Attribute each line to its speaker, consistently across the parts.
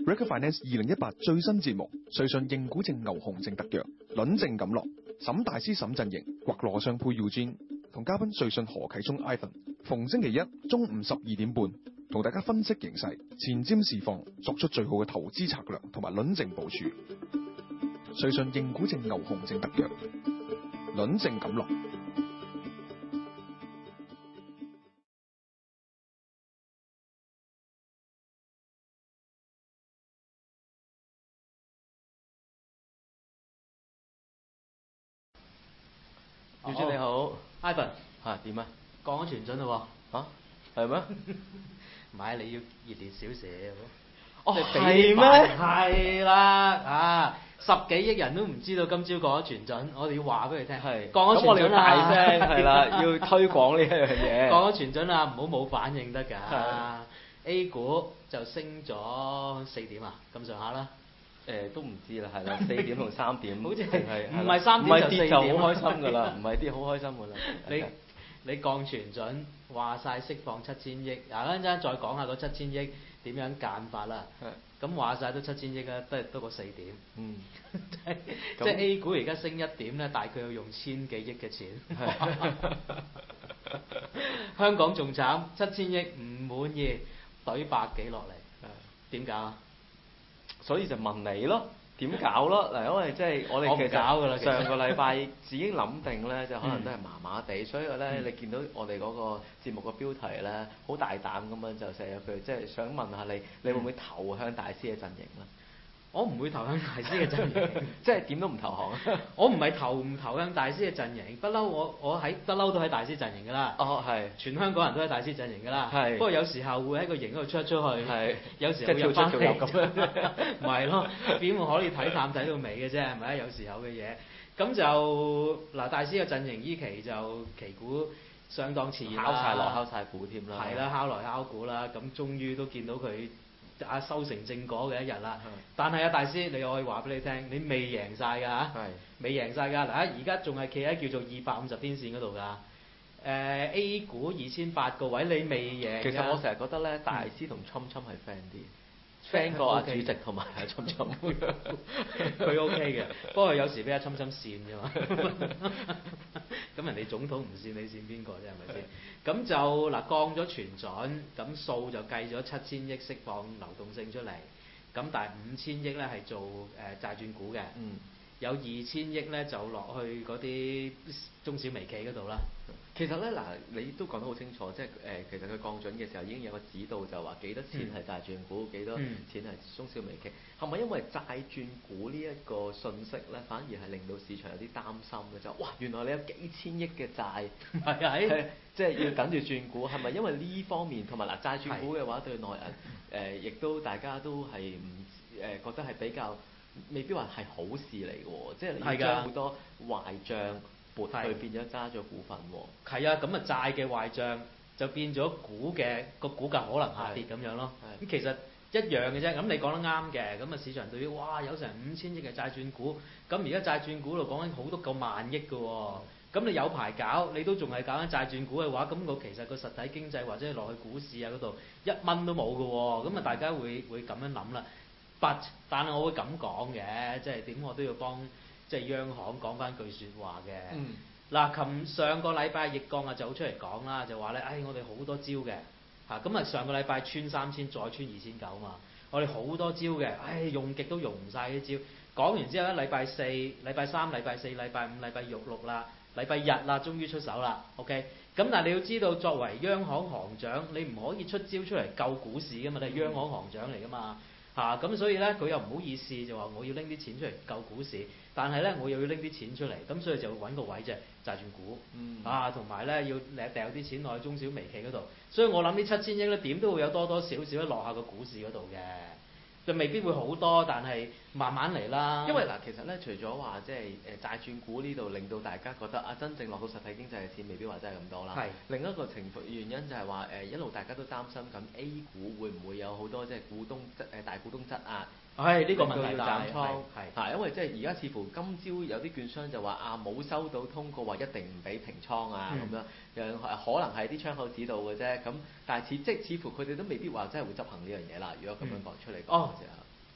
Speaker 1: Breaker Finance 2018最新節目，瑞信認股證牛熊證特約，輪證錦落，沈大師沈陣營，hoặc羅尚佩 Eugene， 同嘉賓瑞信何啟聰 Ivan， 逢星期一中午12點半，同大家分析形勢，前瞻市況，作出最好嘅投資策略同埋輪證部署。瑞信認股證牛熊證特約，輪證錦落。
Speaker 2: 耀尊你好
Speaker 3: ，Ivan
Speaker 2: 嚇點啊？
Speaker 3: 降咗全準咯
Speaker 2: 嚇係咩？
Speaker 3: 唔係你要熱烈少少。
Speaker 2: 哦
Speaker 3: 即
Speaker 2: 係咩？
Speaker 3: 係啦啊！10幾億人都唔知道今朝降咗全準，我哋要話俾佢聽。
Speaker 2: 係
Speaker 3: 降咗全準
Speaker 2: 咁我哋要大聲係啦，要推廣呢一樣嘢。
Speaker 3: 降咗全準啦，唔好冇反應得㗎
Speaker 2: 係。
Speaker 3: A 股就升咗4點啊，咁上下啦。
Speaker 2: 都唔知啦，係啦，4點同3點，
Speaker 3: 好似係
Speaker 2: 係
Speaker 3: 唔係3點就4點
Speaker 2: 唔係跌就好開心㗎啦，唔係跌好開心㗎啦。
Speaker 3: 你降全準，話晒釋放7000億，嗱陣間再講下嗰7000億點樣間法啦。咁話晒都7000億啦，都係多過4點。
Speaker 2: 嗯，
Speaker 3: 即係 A 股而家升1點咧，大概要用1000幾億嘅錢。香港仲慘，7000億唔滿意，懟百幾落嚟，點搞啊？
Speaker 2: 所以就問你咯，點搞咯？嗱，因為即係我哋其實上個禮拜已經諗定咧，就可能都係麻麻地，所以咧你見到我哋嗰個節目嘅標題咧，好大膽咁樣就寫咗句，即係想問下你，你會唔會投向大師嘅陣營咧？
Speaker 3: 我唔會投向大師嘅陣營，
Speaker 2: 即係點都唔投降。
Speaker 3: 我唔係唔投向大師嘅陣營，不嬲我喺不嬲都喺大師陣營㗎啦。
Speaker 2: 哦，係。
Speaker 3: 全香港人都喺大師陣營㗎啦。
Speaker 2: 係。
Speaker 3: 不過有時候會喺個營嗰度出去。
Speaker 2: 係。
Speaker 3: 有時候會入翻嚟。
Speaker 2: 即係跳出跳入咁樣。
Speaker 3: 唔係咯，點會可以睇淡睇到尾嘅啫？係咪？有時候嘅嘢。咁就嗱，大師嘅陣營依期就旗鼓相當熾熱啦。
Speaker 2: 敲晒鑼敲晒鼓添啦。
Speaker 3: 係啦，敲來敲鼓啦，咁終於都見到佢收成正果嘅一日啦。但係大師，你可以話俾你聽，你未贏晒㗎嚇。未贏晒㗎。嗱，而家仲係企喺叫做250天線嗰度㗎。A 股2800個位，你未贏。
Speaker 2: 其實我成日覺得咧，大師同侵侵係 friend 啲。friend 過阿主席同埋阿侵侵，
Speaker 3: 佢 OK 嘅，不過有時俾阿侵侵跣啫嘛。咁人哋總統唔跣，你跣邊個啫？係咪先？咁就嗱降咗全準，咁數就計咗7000億釋放流動性出嚟，咁但係5000億咧係做債轉股嘅，有2000億咧就落去嗰啲中小微企嗰度啦。
Speaker 2: 其實咧嗱，你都講得好清楚，即係其實佢降準嘅時候已經有個指導，就話幾多錢係債轉股，幾多錢係中小微企。係咪因為債轉股呢一個信息咧，反而係令到市場有啲擔心嘅？就哇，原來你有幾千億嘅債，係即係要等住轉股，係咪因為呢方面同埋嗱債轉股嘅話對內銀亦都大家都係唔覺得係比較未必話係好事嚟嘅喎，即係你將好多壞帳撥去變咗揸咗股份喎。
Speaker 3: 係啊，咁啊債嘅壞帳就變咗股嘅個股價可能下跌咁樣咯。咁其實一樣嘅啫。咁你講得啱嘅。咁啊市場對於哇有成5000億嘅債轉股，咁而家債轉股度講緊好多個萬億嘅喎。咁你有排搞，你都仲係搞緊債轉股嘅話，咁個其實個實體經濟或者落去股市啊嗰度1蚊都冇嘅喎。咁啊大家會咁樣諗啦。但係我會咁講嘅，即係點我都要幫即係央行講翻句説話嘅。嗱，上個禮拜易綱啊就出嚟講啦，就話咧，我哋好多招嘅嚇，咁啊上個禮拜穿3000，再穿2900嘛，我哋好多招嘅，用極都用唔晒啲招。講完之後咧，禮拜4、禮拜3、禮拜4、禮拜5、禮拜6啦，禮拜日啦，終於出手啦。OK，咁但係你要知道，作為央行行長，你唔可以出招出嚟救股市噶嘛，你係央行行長嚟噶嘛。咁所以咧佢又唔好意思就話我要拎啲錢出嚟救股市，但係咧我又要拎啲錢出嚟，咁所以就揾個位啫，債轉股，同埋咧要掉啲錢落去中小微企嗰度，所以我諗呢7000億咧點都會有多多少少落下個股市嗰度嘅，就未必會好多，但係慢慢嚟啦。
Speaker 2: 因為嗱，其實咧除咗話即係債轉股呢度令到大家覺得真正落到實體經濟嘅錢未必話真係咁多啦。係。另一個原因就係話一路大家都擔心緊 A 股會唔會有好多即係大股東質壓。
Speaker 3: 呢個問題
Speaker 2: 要斬倉，因為即係而家似乎今朝有啲券商就話冇收到通告話一定唔俾平倉啊咁樣，可能係啲窗口指導嘅啫。咁但係似乎佢哋都未必話真係會執行呢樣嘢啦。如果咁樣講出嚟講嘅時候，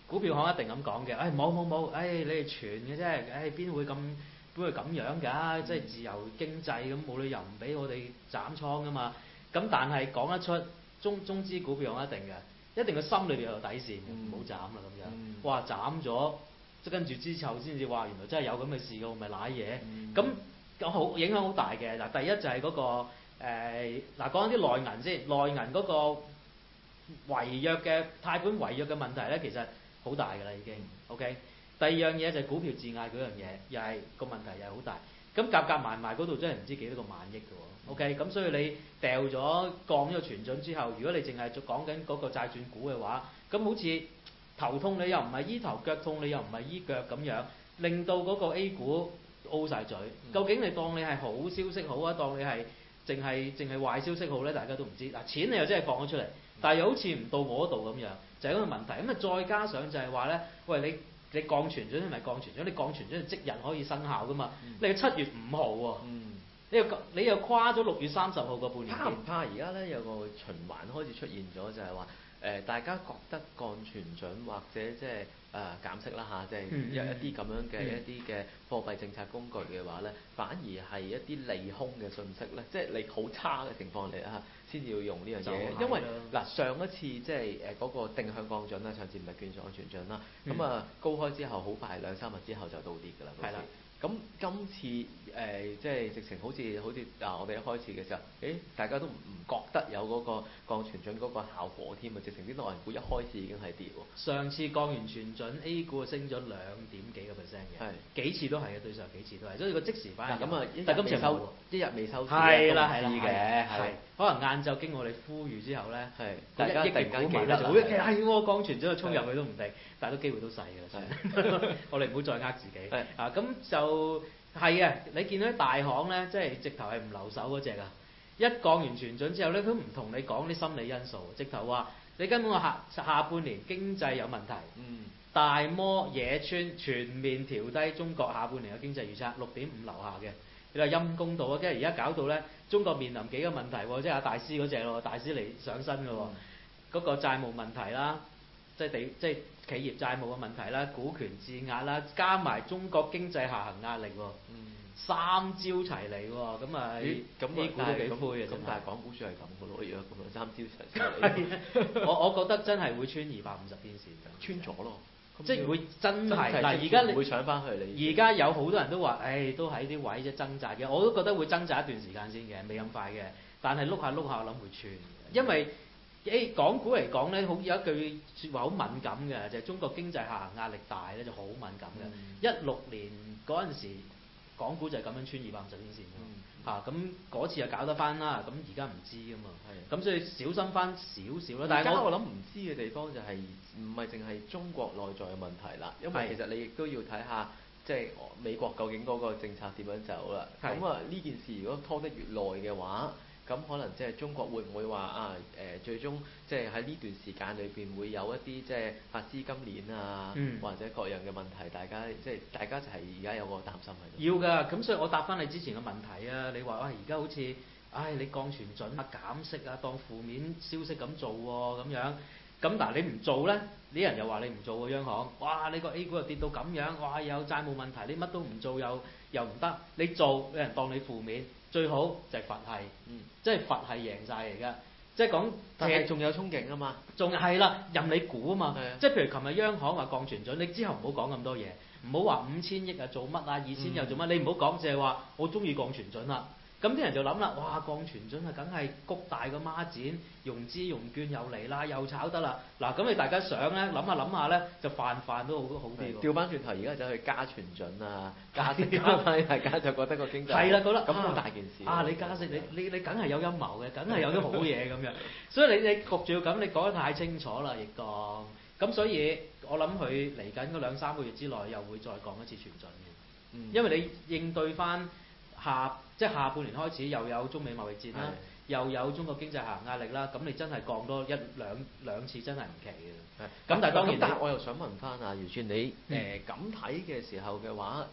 Speaker 3: 股票行一定咁講嘅，冇，你哋傳嘅啫，邊會咁樣㗎？即係自由經濟咁，冇理由唔俾我哋斬倉㗎嘛。咁但係講得出中資股票行一定嘅，一定個心裏邊有底線，唔好斬啦咁樣。哇，斬咗，即跟住之後先至話原來真係有咁嘅事㗎，咪賴嘢。咁好影響好大嘅。嗱，第一就係嗰個嗱講啲內銀先，內銀嗰個違約嘅貸款違約嘅問題咧，其實好大㗎啦已經。OK， 第二樣嘢就係股票質押嗰樣嘢，又係個問題又係好大。咁夾埋嗰度真係唔知幾多個萬億㗎喎。OK， 咁所以你掉咗降咗個存準之後，如果你淨係講緊嗰個債轉股嘅話，咁好似頭痛你又唔係醫頭，腳痛你又唔係醫腳咁樣，令到嗰個 A 股 O 晒嘴。究竟你當你係好消息好啊，當你係淨係壞消息好咧？大家都唔知。嗱，錢你又真係放咗出嚟，但係又好似唔到我度咁樣，就係嗰個問題。咁啊，再加上就係話咧，喂你降存準係咪降存準？你降存準係即日可以生效噶嘛？你係7月5號喎。你又跨咗6月30號個半年。
Speaker 2: 怕唔怕而家咧有個循環開始出現咗，就係話大家覺得降存準或者即係減息啦嚇，即係一啲咁樣嘅一啲嘅貨幣政策工具嘅話咧，反而係一啲利空嘅訊息咧，即係你好差嘅情況嚟啊，先要用呢樣嘢。因為嗱上一次即係嗰個定向降準啦，上次唔係券商存準啦，咁高開之後好快2-3日之後就倒跌㗎啦。係啦。咁今次即係直情好似我哋一開始嘅時候，大家都唔覺得有嗰個降存準嗰個效果添啊！直情啲內銀股一開始已經係跌喎。上次
Speaker 3: 降完存準 A 股升咗2.幾個%嘅，幾次都係嘅，對上幾次都係，所以個即時反應。但今次
Speaker 2: 一日未收市
Speaker 3: 嘅，
Speaker 2: 係
Speaker 3: 可能晏晝經我哋呼籲之後咧，
Speaker 2: 大家突然間記得
Speaker 3: 就係降存準衝入去都唔定，但係都機會都細嘅啦。我哋唔好再呃自己。咁就係啊！你見到啲大行咧，即係直頭係唔留手嗰隻啊！一降完存準之後咧，佢唔同你講啲心理因素，直頭話你根本下半年經濟有問題，大摩野村全面調低中國下半年嘅經濟預測6.5樓下嘅。你話陰公道啊！跟住而家搞到咧，中國面臨幾個問題喎，即係阿大師嗰隻咯，大師嚟上身嘅喎，嗰個債務問題啦，即係企業債務嘅問題啦，股權質押啦，加埋中國經濟下行壓力喎，三招齊嚟喎，咁啊 A 股都幾灰啊！
Speaker 2: 咁但係港股算係咁嘅咯，如果咁樣三招齊嚟，
Speaker 3: 我覺得真係會穿250天線嘅，
Speaker 2: 穿咗咯，
Speaker 3: 即係會真係嗱，而家
Speaker 2: 你會搶翻去你。
Speaker 3: 而家有好多人都話，都喺啲位啫掙扎嘅，我都覺得會掙扎一段時間先嘅，未咁快嘅。但係碌下碌下，我諗會穿，因為港股嚟講咧，好有一句説話好敏感嘅，就係中國經濟下行壓力大咧，就好敏感嘅。16年嗰陣時，港股就係咁樣穿250天線㗎，咁嗰次又搞得翻啦，咁而家唔知㗎嘛，咁所以小心翻少少啦。但係我諗唔知嘅地方就係唔係淨係中國內在嘅問題啦，因為其實你亦都要睇下即係美國究竟嗰個政策點樣走啦。咁呢件事如果拖得越耐嘅話，咁可能即係中國會唔會話最終即係喺呢段時間裏邊會有一啲即係發資金鏈啊，或者各樣嘅問題，大家就係而家有個擔心喺度。要㗎，咁所以我答翻你之前嘅問題啊，你話而家好似你降存準啊、減息啊，當負面消息咁做喎咁樣。咁嗱你唔做咧，啲人又話你唔做喎央行，哇你個 A 股又跌到咁樣，哇有債務問題，你乜都唔做又唔得，你做有人當你負面。最好就係佛系，即係佛系贏晒嚟㗎。即係講，但係仲有憧憬啊嘛，仲係啦，任你估啊嘛。即係譬如琴日央行話降存準，你之後唔好講咁多嘢，唔好話5000億啊做乜啊，2000又做乜，你唔好講，就係話我中意降存準啦。咁啲人就諗啦，哇降存準啊，梗係谷大個孖展，融資融券又嚟啦，又炒得啦。嗱咁你大家想咧，諗下咧，就飯都好啲喎。調翻轉頭，而家走去加存準啊，加翻大家就覺得個經濟係啦，覺得咁好大件事。你加息，你梗係有陰謀嘅，梗係有啲好嘢咁樣。所以你焗住要咁，你講得太清楚啦，亦講。咁所以我諗佢嚟緊嗰2-3個月之內又會再降一次存準嘅，因為你應對翻即係下半年開始又有中美貿易戰啦，又有中國經濟下行壓力啦，咁你真係降多兩次真係唔奇嘅。咁但係當然，但係我又想問翻啊，姚川你咁睇嘅時候嘅話，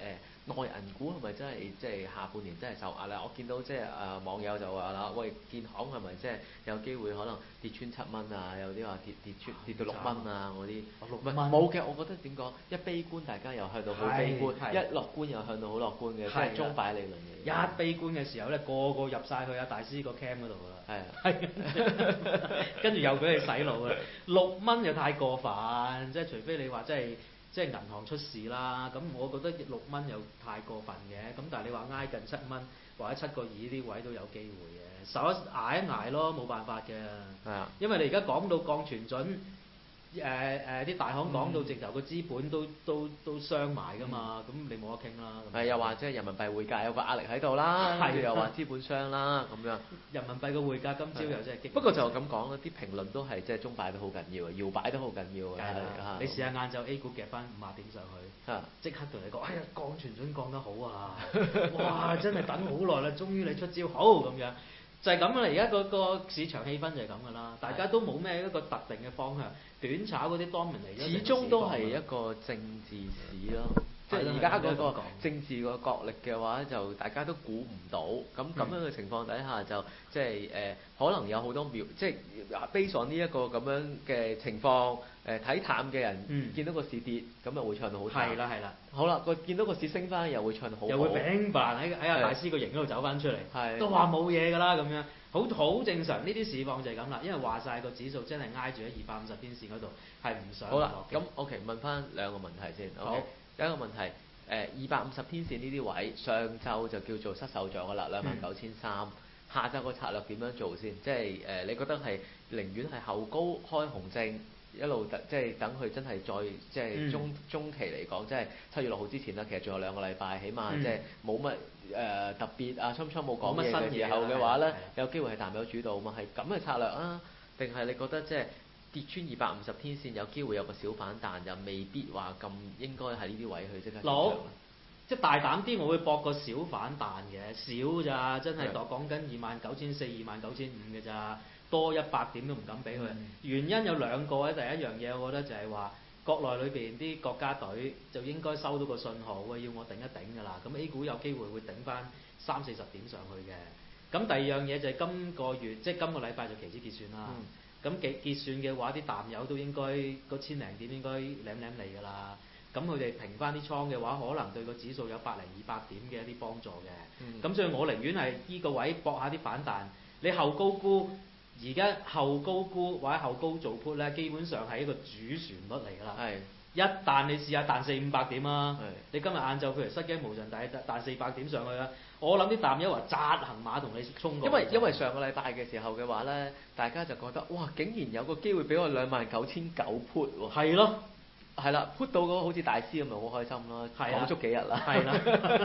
Speaker 2: 內銀股係咪真係即係下半年真係受壓咧？我見到即係網友就話啦，喂，建行係咪即係有機會可能跌穿7蚊啊？有啲話跌到6蚊啊嗰啲。
Speaker 3: 6蚊
Speaker 2: 冇嘅，我覺得點講？一悲觀大家又向到好悲觀，一樂觀又向到好樂觀嘅，即係鐘擺理論嘅。
Speaker 3: 一悲觀嘅時候咧，個個入晒去阿大師個 cam 嗰度㗎啦。
Speaker 2: 係啊，
Speaker 3: 跟住又俾你洗腦啊！6蚊又太過分，即係除非你話即係銀行出事啦，咁我覺得6蚊又太過分嘅。咁但係你話挨近7蚊或者7.2啲位都有機會嘅，受捱一捱咯，冇辦法嘅。
Speaker 2: 係啊，
Speaker 3: 因為你而家講到降存準。啲大行講到直頭個資本都傷埋㗎嘛，咁你冇得傾啦。
Speaker 2: 係又話即係人民幣匯價有個壓力喺度啦，跟住又話資本傷啦咁樣。
Speaker 3: 人民幣嘅匯價今朝又真係激。
Speaker 2: 不過就咁講啦，啲評論都係即係鐘擺都好緊要啊，搖擺都好緊要啊。
Speaker 3: 你試下晏晝 A 股夾翻50點上去，即刻同你講，哎呀降存準降得好啊！哇，真係等好耐啦，終於你出招好咁樣。就係咁啦，而家個市場氣氛就係咁噶啦，大家都冇咩一個特定嘅方向，短炒嗰啲當面嚟，
Speaker 2: 始終都係一個政治市咯。即係而家嗰個政治個角力嘅話，就大家都估唔到。咁樣嘅情況底下，就即係可能有好多即係 base on 呢一個咁樣嘅情況，睇淡嘅人見到個市跌，咁就會唱到好淡。
Speaker 3: 係啦。
Speaker 2: 好啦，見到個市升翻，又會唱到好。
Speaker 3: 又會餅扮喺阿大師個營嗰度走翻出嚟，都話冇嘢㗎啦咁樣，好正常。呢啲市況就係咁啦，因為話晒個指數真係挨住喺250天線嗰度，係唔想落嘅。
Speaker 2: 好啦，咁 OK， 問翻兩個問題先。OK，第一個問題，250天線呢啲位，上晝就叫做失守咗㗎啦，29,300。下晝個策略點樣做先？即係你覺得係寧願係後高開紅證，一路即係等佢真係再即係中期嚟講，即係7月6號之前啦。其實仲有2個禮拜，起碼即係冇乜特別啊，冇講嘢嘅時候嘅話咧，有機會係淡友主導啊嘛。係咁嘅策略啊，定係你覺得即係跌穿250天線有機會有個小反彈，又未必話咁應該喺呢啲位去即刻入場？
Speaker 3: 即係大膽啲，我會搏個小反彈嘅，少咋，真係講緊29,400、29,500嘅咋，多100點都唔敢俾佢。原因有兩個咧，第一樣嘢我覺得就係話國內裏邊啲國家隊就應該收到個信號，要我頂一頂㗎啦。咁 A 股有機會會頂翻30-40點上去嘅。咁第二樣嘢就係今個月，即係今個禮拜就期指結算啦。咁結算嘅話，啲淡友都應該個千零點應該舐嚟㗎啦。咁佢哋平翻啲倉嘅話，可能對個指數有100-200點嘅一啲幫助嘅。咁所以我寧願係依個位搏下啲反彈。你後高估，而家後高估或者後高做 put 咧，基本上係一個主旋律嚟㗎啦。一旦你試下彈400-500點啊，你今日晏晝譬如失驚無神彈400點上去啦，我諗啲淡友話紮行馬同你衝過。
Speaker 2: 因為上個禮拜嘅時候嘅話咧，大家就覺得哇，竟然有個機會俾我29,900 put 喎。
Speaker 3: 係咯。
Speaker 2: 係啦 ，put 到嗰個好似大師咁咪好開心咯，講足幾日啦。
Speaker 3: 係啦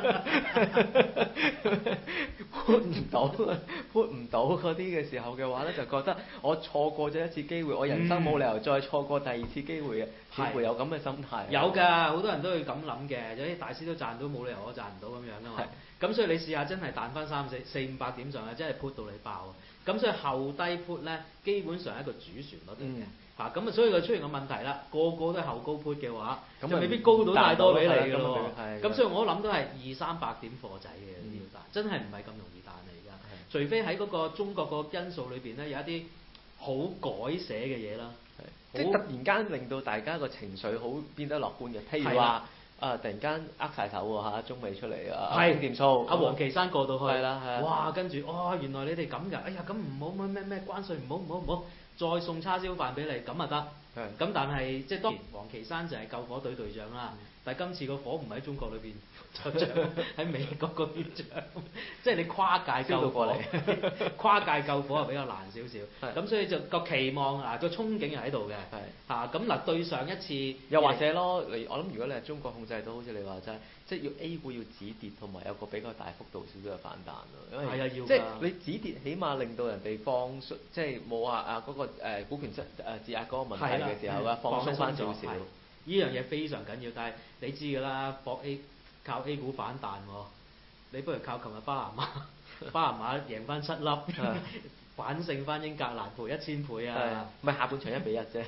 Speaker 2: ，put 唔到嗰啲嘅時候嘅話咧，就覺得我錯過咗一次機會，我人生冇理由再錯過第二次機會嘅，似乎有咁嘅心態。
Speaker 3: 有㗎，好多人都會咁諗嘅，有啲大師都賺到，冇理由我賺唔到咁樣㗎嘛。咁所以你試下真係彈翻400-500點上去，真係 put 到你爆。咁所以後低 put 咧，基本上係一個主旋律嚟嘅。咁啊，所以佢出現個問題啦，個個都係後高 put 嘅話，就未必高到太多俾你㗎咯。咁所以我諗都係200-300點貨仔嘅呢條彈，真係唔係咁容易彈嚟㗎。除非喺嗰個中國個因素裏邊咧，有一啲好改寫嘅嘢啦，
Speaker 2: 即係突然間令到大家個情緒好變得樂觀嘅。譬如話突然間握晒手喎嚇，中美出嚟啊，傾掂數，
Speaker 3: 阿黃岐山過到去，
Speaker 2: 係
Speaker 3: 哇，跟住原來你哋咁㗎，哎呀咁唔好咩關稅唔好。再送叉燒飯俾你咁啊得，咁但係即係當然黃岐山就係救火隊隊長啦，但係今次個火唔喺中國裏邊着着，喺美國嗰邊着，即係你跨界救火，跨界救火係比較難少少，咁所以就個期望個憧憬係喺度嘅，咁嗱對上一次
Speaker 2: 又或者咯，我諗如果你係中國控制到，好似你話齋，即係要 A 股要止跌，同埋有個比較大幅度少少嘅反彈咯，因為即係你止跌，起碼令到人哋放鬆，即係冇話嗰個股權質壓嗰個問題嘅時候啊，放鬆翻少少。
Speaker 3: 呢樣嘢非常緊要，但係你知㗎啦，靠 A 股反彈喎，你不如靠琴日巴拿馬贏翻7粒， 反勝翻英格蘭賠1000倍啊！
Speaker 2: 唔係下半場1-1啫。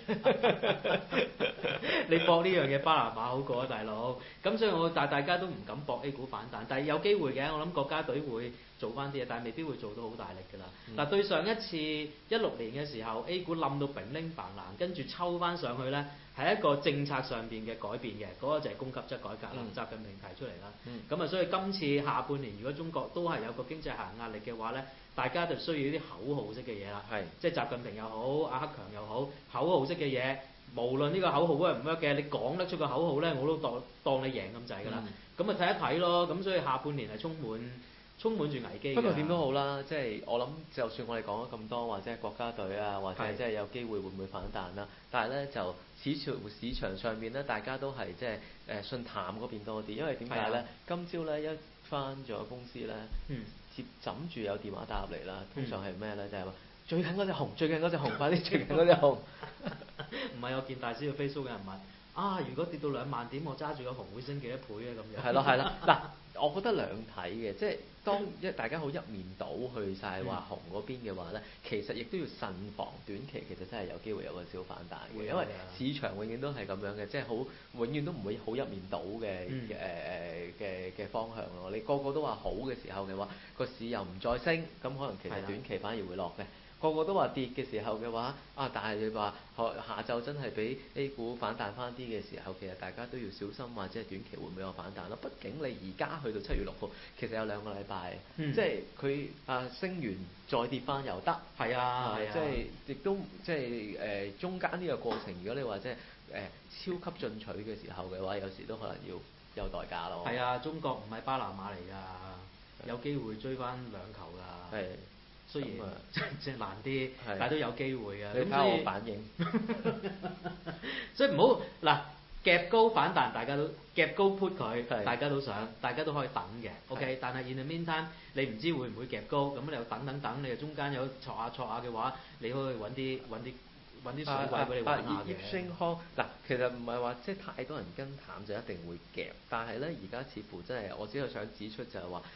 Speaker 3: 你搏呢樣嘢巴拿馬好過啊，大佬。咁所以大家都唔敢搏 A 股反彈，但係有機會嘅。我諗國家隊會做翻啲嘢，但係未必會做到好大力㗎啦。嗱、對上一次16年嘅時候 ，A 股冧到乒鈴嘭唥，跟住抽翻上去咧，係一個政策上邊嘅改變嘅，嗰、個就係供給側改革啦，習近平提出嚟啦。咁啊、所以今次下半年如果中國都係有個經濟下行壓力嘅話咧，大家就需要啲口號式嘅嘢啦，即係習近平又好，阿克強又好，口號式嘅嘢。無論呢個口號 work 唔 work 嘅，你講得出個口號咧，我都當你贏咁滯㗎啦。咁啊睇一睇咯。咁所以下半年係充滿住危機嘅。
Speaker 2: 不過點都好啦，即係我諗，就算我哋講咗咁多，或者係國家隊啊，或者即係有機會會唔會反彈啦，但係咧就市場上面咧，大家都係即係信淡嗰邊多啲，因為點解咧？今朝咧一翻咗公司咧，枕住有電話打入嚟啦，通常係咩咧？就係話最近嗰隻紅，最近嗰隻紅，快啲最近嗰隻紅。
Speaker 3: 唔係，我見大師嘅 Facebook 有人問啊，如果跌到2萬點，我揸住個紅會升幾多倍啊？咁樣。
Speaker 2: 係咯。嗱，我覺得兩睇嘅，即係當大家好一面倒去晒話紅嗰邊嘅話咧，其實亦都要慎防短期其實真係有機會有個小反彈嘅，因為市場永遠都係咁樣嘅，即係永遠都唔會好一面倒嘅嘅方向咯。你個個都話好嘅時候嘅話，個市又唔再升，咁可能其實短期反而會落嘅。個個都話跌嘅時候嘅話，但係你話下晝真係俾 A 股反彈翻啲嘅時候，其實大家都要小心，或者係短期會唔會有反彈咯？畢竟你而家去到7月6號，其實有2個禮拜，即係佢升完再跌翻又得，即係亦都即係中間呢個過程，如果你話即係超級進取嘅時候嘅話，有時都可能要有代價咯。
Speaker 3: 係啊，中國唔係巴拿馬嚟㗎，有機會追翻2球㗎。雖然即係難啲，但係都有機會嘅。
Speaker 2: 你睇我反應，
Speaker 3: 所以唔好嗱夾高反彈，大家都夾高 put 佢，大家都想，大家都可以等嘅。OK， 但係 in the meantime，你唔知會唔會夾高，咁你又等，你又中間有戳下嘅話，你可以揾啲水位俾你玩下嘅。
Speaker 2: 葉星康嗱，其實唔係話即係太多人跟淡就一定會夾，但係咧而家似乎真係我只係想指出就係話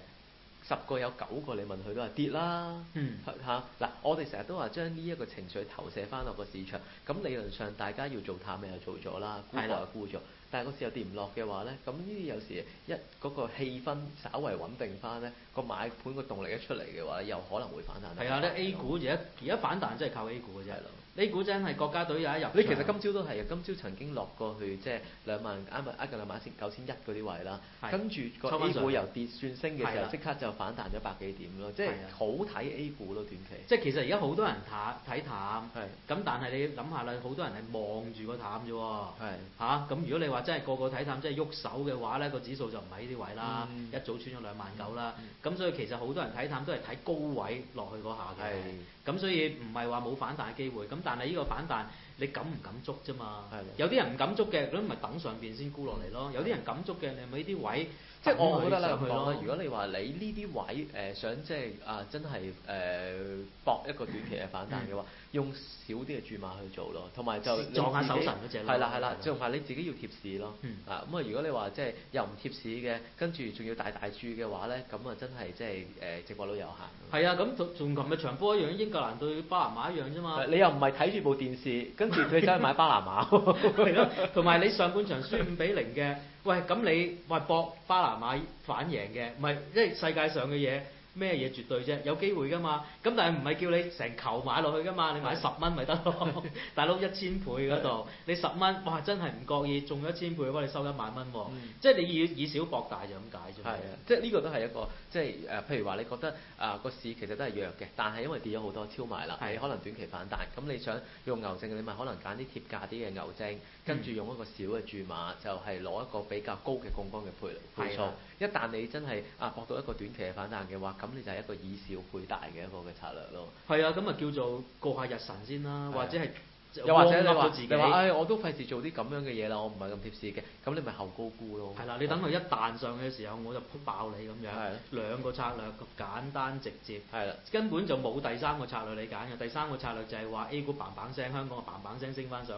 Speaker 2: 10個有9個你問佢都係跌啦，嗱，我哋成日都話將呢一個情緒投射翻落個市場，咁理論上大家要做淡嘅又做咗啦，沽貨又沽咗，但係個市又跌唔落嘅話咧，咁呢啲有時嗰個氣氛稍為穩定翻咧，個買盤個動力一出嚟嘅話，又可能會反彈。
Speaker 3: 係啊，咧 A 股而家反彈真係靠 A 股嘅啫。A 股真係國家隊有一入場。
Speaker 2: 你其實今朝都係嘅，今朝曾經落過去即係2萬近29100嗰啲位啦，跟住個 A 股由跌轉升嘅時候，即刻就反彈咗100幾點咯，即係好睇 A 股咯短期。
Speaker 3: 即係其實而家好多人睇淡，咁但係你諗下啦，好多人係望住個淡啫喎。咁如果你話真係個個睇淡，即係喐手嘅話咧，個指數就唔喺呢啲位啦，一早穿咗29000啦。咁所以其實好多人睇淡都係睇高位落去嗰下嘅。咁所以唔係話冇反彈嘅機會，咁但係呢個反彈你敢唔敢捉啫嘛？有啲人唔敢捉嘅，咁咪等上邊先沽落嚟咯。有啲人敢捉嘅，你咪呢啲位，
Speaker 2: 即係我覺得咧咁講啦。如果你話你呢啲位想即係真係搏一個短期嘅反彈嘅話，用少啲嘅注碼去做咯，同埋就
Speaker 3: 撞下手神嗰隻咯。
Speaker 2: 係啦，同埋你自己要貼市咯。咁如果你話即係又唔貼市嘅，跟住仲要大注嘅話咧，咁真係即係直播都有限。
Speaker 3: 係啊，咁同琴日場波一樣，英格蘭對巴拿馬一樣啫嘛。
Speaker 2: 你又唔係睇住部電視，跟住佢走去買巴拿馬。
Speaker 3: 係咯，同埋你上半場輸5-0嘅，喂咁你搏巴拿馬反贏嘅，唔係即係世界上嘅嘢。咩嘢絕對啫？有機會㗎嘛？咁但係唔係叫你成球買落去㗎嘛？你買10蚊咪得咯，大佬1000倍嗰度，你10蚊，哇真係唔覺意中咗1000倍，幫你收1萬蚊喎。即係你以小博大就咁解啫。係啊，
Speaker 2: 即係呢個都係一個即係譬如話你覺得個市其實都係弱嘅，但係因為跌咗好多超賣啦，你可能短期反彈，咁你想用牛證，你咪可能揀啲貼價啲嘅牛證，跟住用一個小嘅注碼，就係攞一個比較高嘅槓桿嘅倍數。一旦你真係博到一個短期嘅反彈嘅話，咁你就係一個以小配大嘅一個嘅策略咯。
Speaker 3: 係啊，咁啊叫做過下日神先啦，或者係
Speaker 2: 又或者你話我都費事做啲咁樣嘅嘢啦，我唔係咁貼市嘅，咁你咪後高估咯。
Speaker 3: 係啦，你等佢一彈上嘅時候，我就撲爆你咁樣。兩個策略簡單直接。係啦，根本就冇第3個策略你揀嘅。第3個策略就係話 A 股嘭嘭聲，香港嘭嘭聲升翻上去。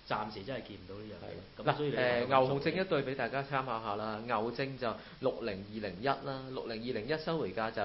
Speaker 3: 暫時真係見唔到呢樣嘢。
Speaker 2: 嗱
Speaker 3: 咁所以
Speaker 2: 牛熊證一對俾大家參考下啦，牛證就60201啦，60201收回價就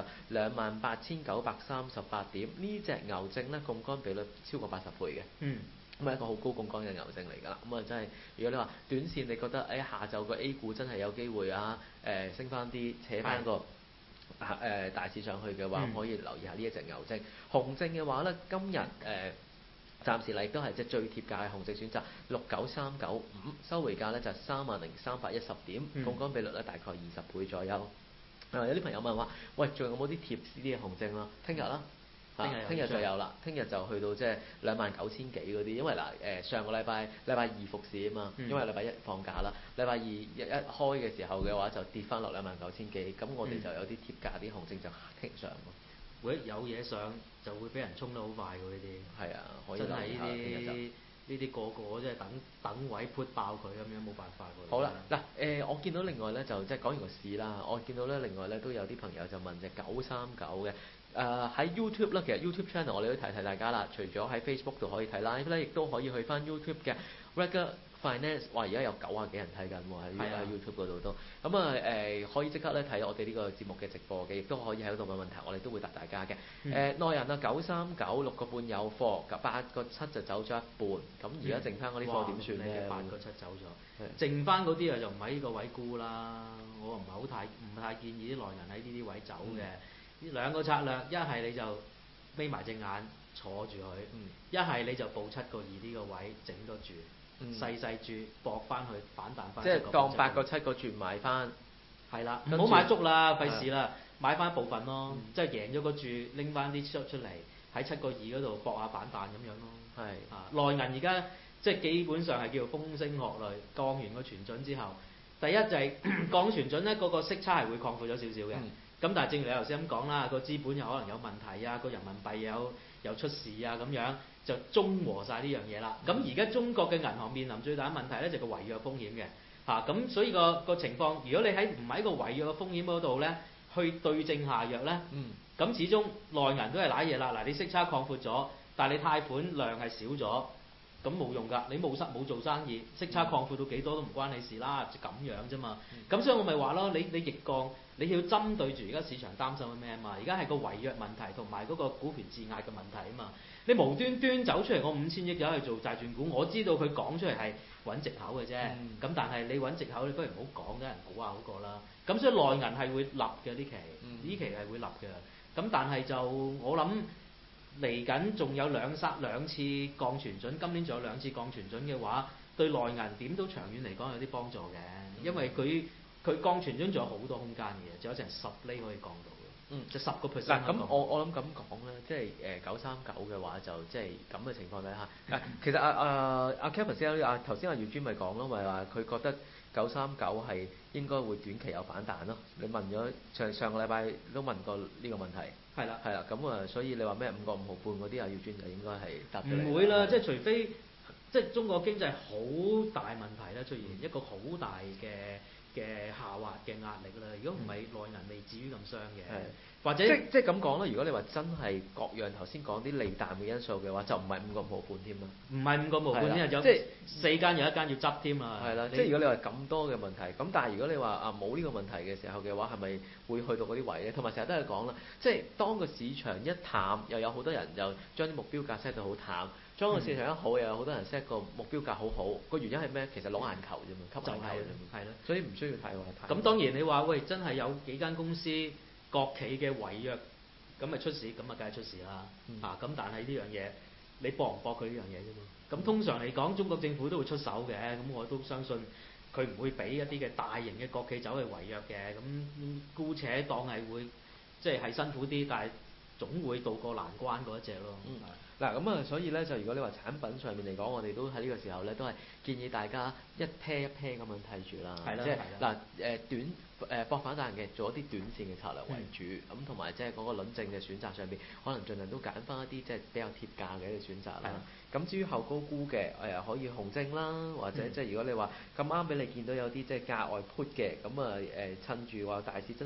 Speaker 2: 28,938點，呢隻牛證咧槓桿比率超過80倍嘅。咁係一個好高槓桿嘅牛證嚟㗎啦，咁啊真係，如果你話短線你覺得下晝個 A 股真係有機會升翻啲，扯翻個大市上去嘅話，可以留意下呢一隻牛證。熊證嘅話咧，今日暫時嚟都係即係最貼價嘅熊證選擇69395，收回價咧就30,310點，槓桿比率咧大概20倍左右。有啲朋友問話，喂，仲有冇啲貼士啲嘅熊證啦？聽日啦。聽日就有啦，聽日就去到即係29,000幾嗰啲，因為上個禮拜二復市啊嘛，因為禮拜一放假啦，禮拜二一開嘅時候嘅話就跌翻落29,000幾，咁我哋就有啲貼價啲熊證就傾上咯。
Speaker 3: 會有嘢上就會俾人衝得好快喎，呢啲。
Speaker 2: 係啊，可以
Speaker 3: 真
Speaker 2: 留意下。
Speaker 3: 係呢啲個即係等位 put 爆佢咁樣，冇辦法喎。
Speaker 2: 好啦，嗱我見到另外咧就即係講完個市啦，我見到咧另外咧都有啲朋友就問隻939嘅。喺 YouTube 啦，其實 YouTube channel 我哋都提大家啦。除咗喺 Facebook 度可以睇 live 咧，亦都可以去翻 YouTube 嘅 Regular Finance。哇！而家有90幾人睇緊喎，喺 YouTube 嗰度都。咁可以即刻咧睇我哋呢個節目嘅直播嘅，亦都可以喺度問問題，我哋都會答大家嘅。內人啊939 6個半有貨，8個7就走咗一半。咁而家剩翻嗰啲貨點算咧
Speaker 3: ？8個7走咗，剩翻嗰啲啊就唔喺呢個位沽啦。我唔太建議啲內人喺呢啲位走嘅。兩個策略，一係你就眯埋隻眼坐住佢，一係你就報7個2呢個位整多注，細注搏翻去反彈翻。
Speaker 2: 即係當8個7個注買翻。
Speaker 3: 係啦，唔好買足啦，費事啦，買翻部分咯，即係贏咗個注拎翻啲出嚟喺7個2嗰度搏下反彈咁樣咯。係內銀而家即係基本上係叫做風聲鶴唳，降完個存準之後，第一就係降存準咧，嗰個息差係會擴闊咗少少嘅。咁但係正如你頭先咁講啦，個資本有可能有問題啊，個人民幣有出事啊咁樣，就中和晒呢樣嘢啦。咁而家中國嘅銀行面臨最大嘅問題咧，就係個違約風險嘅嚇。咁所以個情況，如果你唔喺個違約嘅風險嗰度咧，去對症下藥咧，咁始終內銀都係揦嘢啦。嗱，你息差擴闊咗，但係你貸款量係少咗，咁冇用㗎。你冇做生意，息差擴闊到幾多都唔關你事啦，就咁樣啫嘛。咁所以我咪話咯，你逆降。你要針對住而家市場擔心嘅咩啊嘛？而家係個違約問題同埋嗰個股權質押嘅問題啊嘛。你無端端走出嚟，我5,000億走去做債轉股，我知道佢講出嚟係揾藉口嘅啫。咁但係你揾藉口，你不如唔好講，等人估下好過啦。咁所以內銀係會立嘅呢期，呢期係會立嘅。咁但係就我諗嚟緊仲有兩次降存準，今年仲有2次降存準嘅話，對內銀點都長遠嚟講有啲幫助嘅，因為佢降存準仲有好多空間嘅，仲有成10厘可以降到嘅，就10%。
Speaker 2: 嗱咁我諗咁講咧，即係939嘅話就即係咁嘅情況底下，其實阿 Kevin 先頭先阿姚尊咪講咯，咪話佢覺得939係應該會短期有反彈咯。你問咗上個禮拜都問過呢個問題。係啦，咁所以你話咩5個5毫半嗰啲阿姚尊就應該係答咗你。
Speaker 3: 唔會啦，即係除非即係中國經濟好大問題啦，出現一個好大嘅下滑嘅壓力啦，如果唔係內銀未至於咁傷嘅，或者
Speaker 2: 即係咁講啦。如果你話真係各樣頭先講啲利淡嘅因素嘅話，就唔係5個5毫半添啦。
Speaker 3: 唔係5個5毫半添，有即係4間有1間要執添啊。
Speaker 2: 係啦，即係如果你話咁多嘅問題，咁但係如果你話冇呢個問題嘅時候嘅話，係咪會去到嗰啲位咧？同埋成日都係講啦，即係當個市場一淡，又有好多人又將啲目標價 set 到好淡。當個市場一好，又有好多人 set 個目標價好好，個原因係咩？其實攞眼球啫嘛，吸眼球啫嘛，係咯，所以唔需要太話太。
Speaker 3: 咁當然你話喂，真係有幾間公司國企嘅違約，咁咪出事，咁啊梗係出事啦。咁但係呢樣嘢，你搏唔搏佢呢樣嘢啫嘛？咁通常嚟講，中國政府都會出手嘅，咁我都相信佢唔會俾一啲嘅大型嘅國企走去違約嘅。咁姑且當係會，即係辛苦啲，但係總會渡過難關嗰一隻咯。
Speaker 2: 嗱咁啊，所以咧就如果你話產品上面嚟講，我哋都喺呢個時候咧都係建議大家一 pair 一 pair 咁樣睇住啦。即係嗱短搏反彈嘅，做一啲短線嘅策略為主，咁同埋即係嗰個輪證嘅選擇上邊，可能盡量都揀翻一啲即係比較貼價嘅一啲選擇啦。咁至於後高估嘅可以紅證啦，或者即係如果你話咁啱俾你見到有啲即係價外 put 嘅，咁趁住話大市真係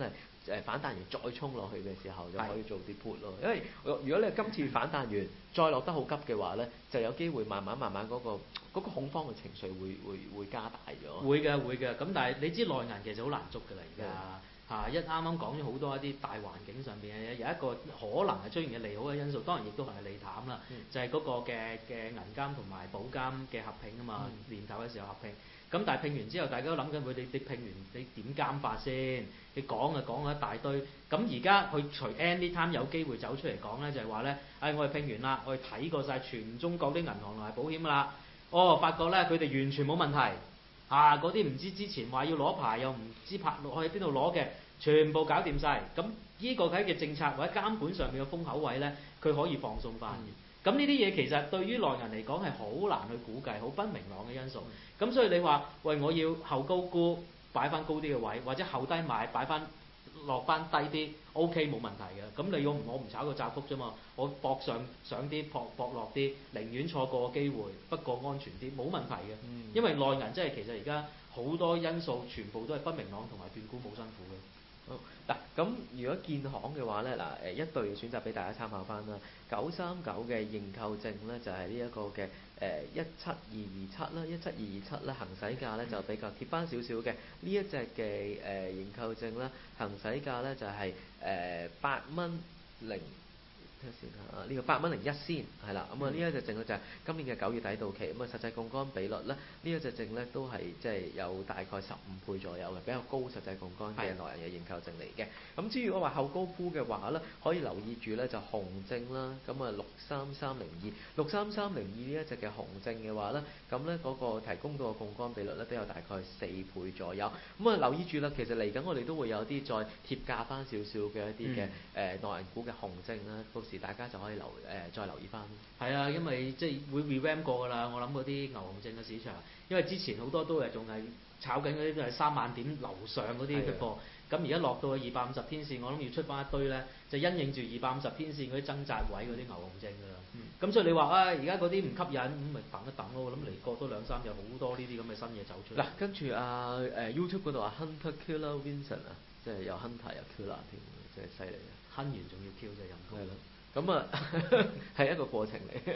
Speaker 2: 反彈完再衝落去嘅時候，就可以做啲 put 咯。因為如果你今次反彈完再落得好急嘅話咧，就有機會慢慢嗰個恐慌嘅情緒會加大咗。
Speaker 3: 會嘅，咁但係你知內銀其實好難捉㗎啦，而家。一啱啱講咗好多一啲大環境上邊嘅嘢，有一個可能係出現嘅利好嘅因素，當然亦都係利淡啦，就係嗰個嘅銀監同埋保監嘅合併啊嘛，年頭嘅時候合併，咁但係併完之後，大家都諗緊佢哋併完你點監法先？你講咗一大堆，咁而家佢除 anytime 有機會走出嚟講咧，就係話咧，我哋併完啦，我哋睇過晒全中國啲銀行同埋保險啦，發覺咧佢哋完全冇問題。嗰啲唔知之前話要攞牌又唔知拍落去邊度攞嘅，全部搞掂晒。咁呢個睇嘅政策或者監管上面嘅風口位咧，佢可以放鬆翻。咁呢啲嘢其實對於內銀嚟講係好難去估計，好不明朗嘅因素。咁所以你話喂，我要後高估擺翻高啲嘅位，或者後低買擺翻落翻低啲 OK 冇問題嘅。咁你我唔炒個窄幅啫嘛，我搏上啲搏落啲，寧願錯過個機會，不過安全啲，冇問題嘅。因為內銀真係其實而家好多因素全部都係不明朗同埋斷估冇辛苦嘅。
Speaker 2: 好嗱，咁如果建行嘅話咧，一隊選擇俾大家參考翻啦。939嘅認購證咧就係呢一個嘅17227啦，17227咧行使價咧就比較貼翻少少嘅。呢一隻嘅認購證咧行使價咧就係8蚊零。呢個8.01仙係啦，咁呢一隻證咧就係今年嘅9月底到期，咁實際槓桿比率咧呢一隻證咧都係即係有大概15倍左右嘅，比較高實際槓桿嘅內銀嘅認購證嚟嘅。咁至於我話後高沽嘅話咧，可以留意住咧就紅證啦，咁63302呢一隻嘅紅證嘅話咧，咁咧嗰個提供到嘅槓桿比率咧都有大概4倍左右。咁留意住啦，其實嚟緊我哋都會有啲再貼價翻少少嘅一啲嘅內銀股嘅紅證啦，大家就可以再留意翻。係
Speaker 3: 啊，因為即係會 revamp 過㗎啦。我諗嗰啲牛熊證嘅市場，因為之前好多都係仲係炒緊嗰啲都係3萬點樓上嗰啲嘅貨。咁而家落到去250天線，我諗要出翻一堆咧，就因應住250天線嗰啲掙扎位嗰啲牛熊證㗎啦。咁所以你話而家嗰啲唔吸引，咁咪等一等咯。我諗嚟過多2-3日，好多呢啲咁嘅新嘢走出嚟。
Speaker 2: 嗱，跟住YouTube 嗰度Hunter Killer Vincent 啊，即係有 Hunter 有 Killer 添，真係犀利啊！
Speaker 3: 哼完仲要 Q 就陰功。
Speaker 2: 咁係一個過程嚟。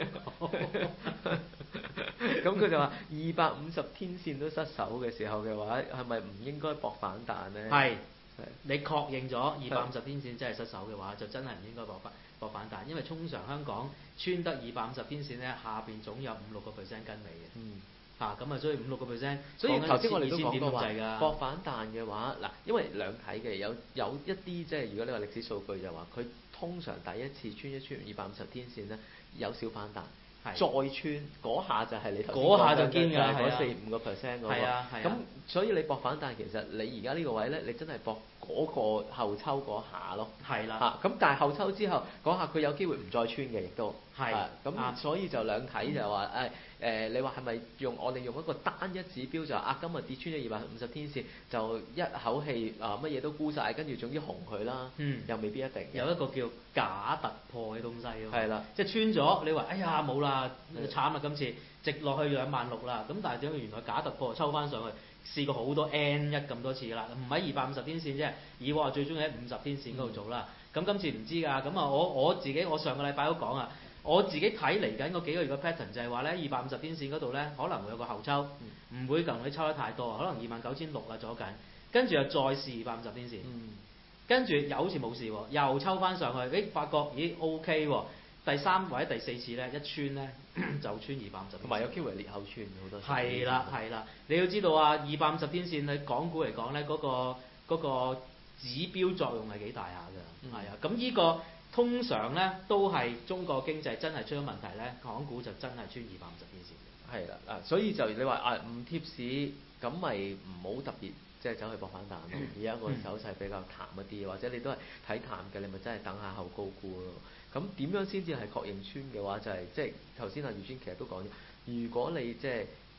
Speaker 2: 咁佢就話250天線都失守嘅時候嘅話，係咪唔應該搏反彈呢？
Speaker 3: 係，你確認咗250天線真係失守嘅話，就真係唔應該搏反彈，因為通常香港穿得250天線咧，下邊總有5-6%跟尾嘅。咁所以5-6%。所以頭先我哋都講過話，
Speaker 2: 搏反彈嘅話，嗱，因為兩睇嘅，有一啲即係如果你話歷史數據就話佢。通常第一次穿250天線咧，有小反彈，再穿嗰下就係你頭先
Speaker 3: 嗰下就堅㗎，
Speaker 2: 嗰4-5%嗰個。咁所以你搏反彈，其實你而家呢個位咧，你真係搏嗰個後抽嗰下咯。
Speaker 3: 係啦。
Speaker 2: 咁但係後抽之後嗰下佢有機會唔再穿嘅，亦都
Speaker 3: 係。
Speaker 2: 咁所以就兩睇就話你話係咪我哋用一個單一指標就今日跌穿咗250天線，就一口氣乜嘢都沽晒，跟住總之紅佢啦。又未必一定。
Speaker 3: 有一個叫假突破嘅東西咯。
Speaker 2: 係啦。
Speaker 3: 即係穿咗，你話哎呀冇啦，慘啦今次直落去26000啦。咁但係點解原來假突破抽翻上去，試過好多 N1咁多次㗎啦，唔喺250天線啫。以往最中意喺50天線嗰度做啦。咁今次唔知㗎。咁我自己我上個禮拜都講啊。我自己睇嚟緊嗰幾個月嘅 pattern 就係話咧，250天線嗰度咧可能會有個後抽，唔會咁你抽得太多，可能29600啊左緊，跟住又再試250天線，跟住又好似冇事喎，又抽翻上去，發覺咦 OK 喎，第3或者第4次咧一穿咧就穿250，
Speaker 2: 同埋有機會裂口穿好多。
Speaker 3: 係啦，你要知道啊，250天線喺港股嚟講咧，嗰個指標作用係幾大下㗎，係啊，咁呢個。通常咧都係中國經濟真係出咗問題咧，港股就真係穿250天線。
Speaker 2: 係啦，所以就你話唔貼市，咁咪唔好特別即係走去搏反彈咯。而家個手勢比較淡一啲，或者你都係睇淡嘅，你咪真係等下後高沽咯。咁點樣先至係確認穿嘅話，就係即係頭先余尊其實都講咗，如果你即係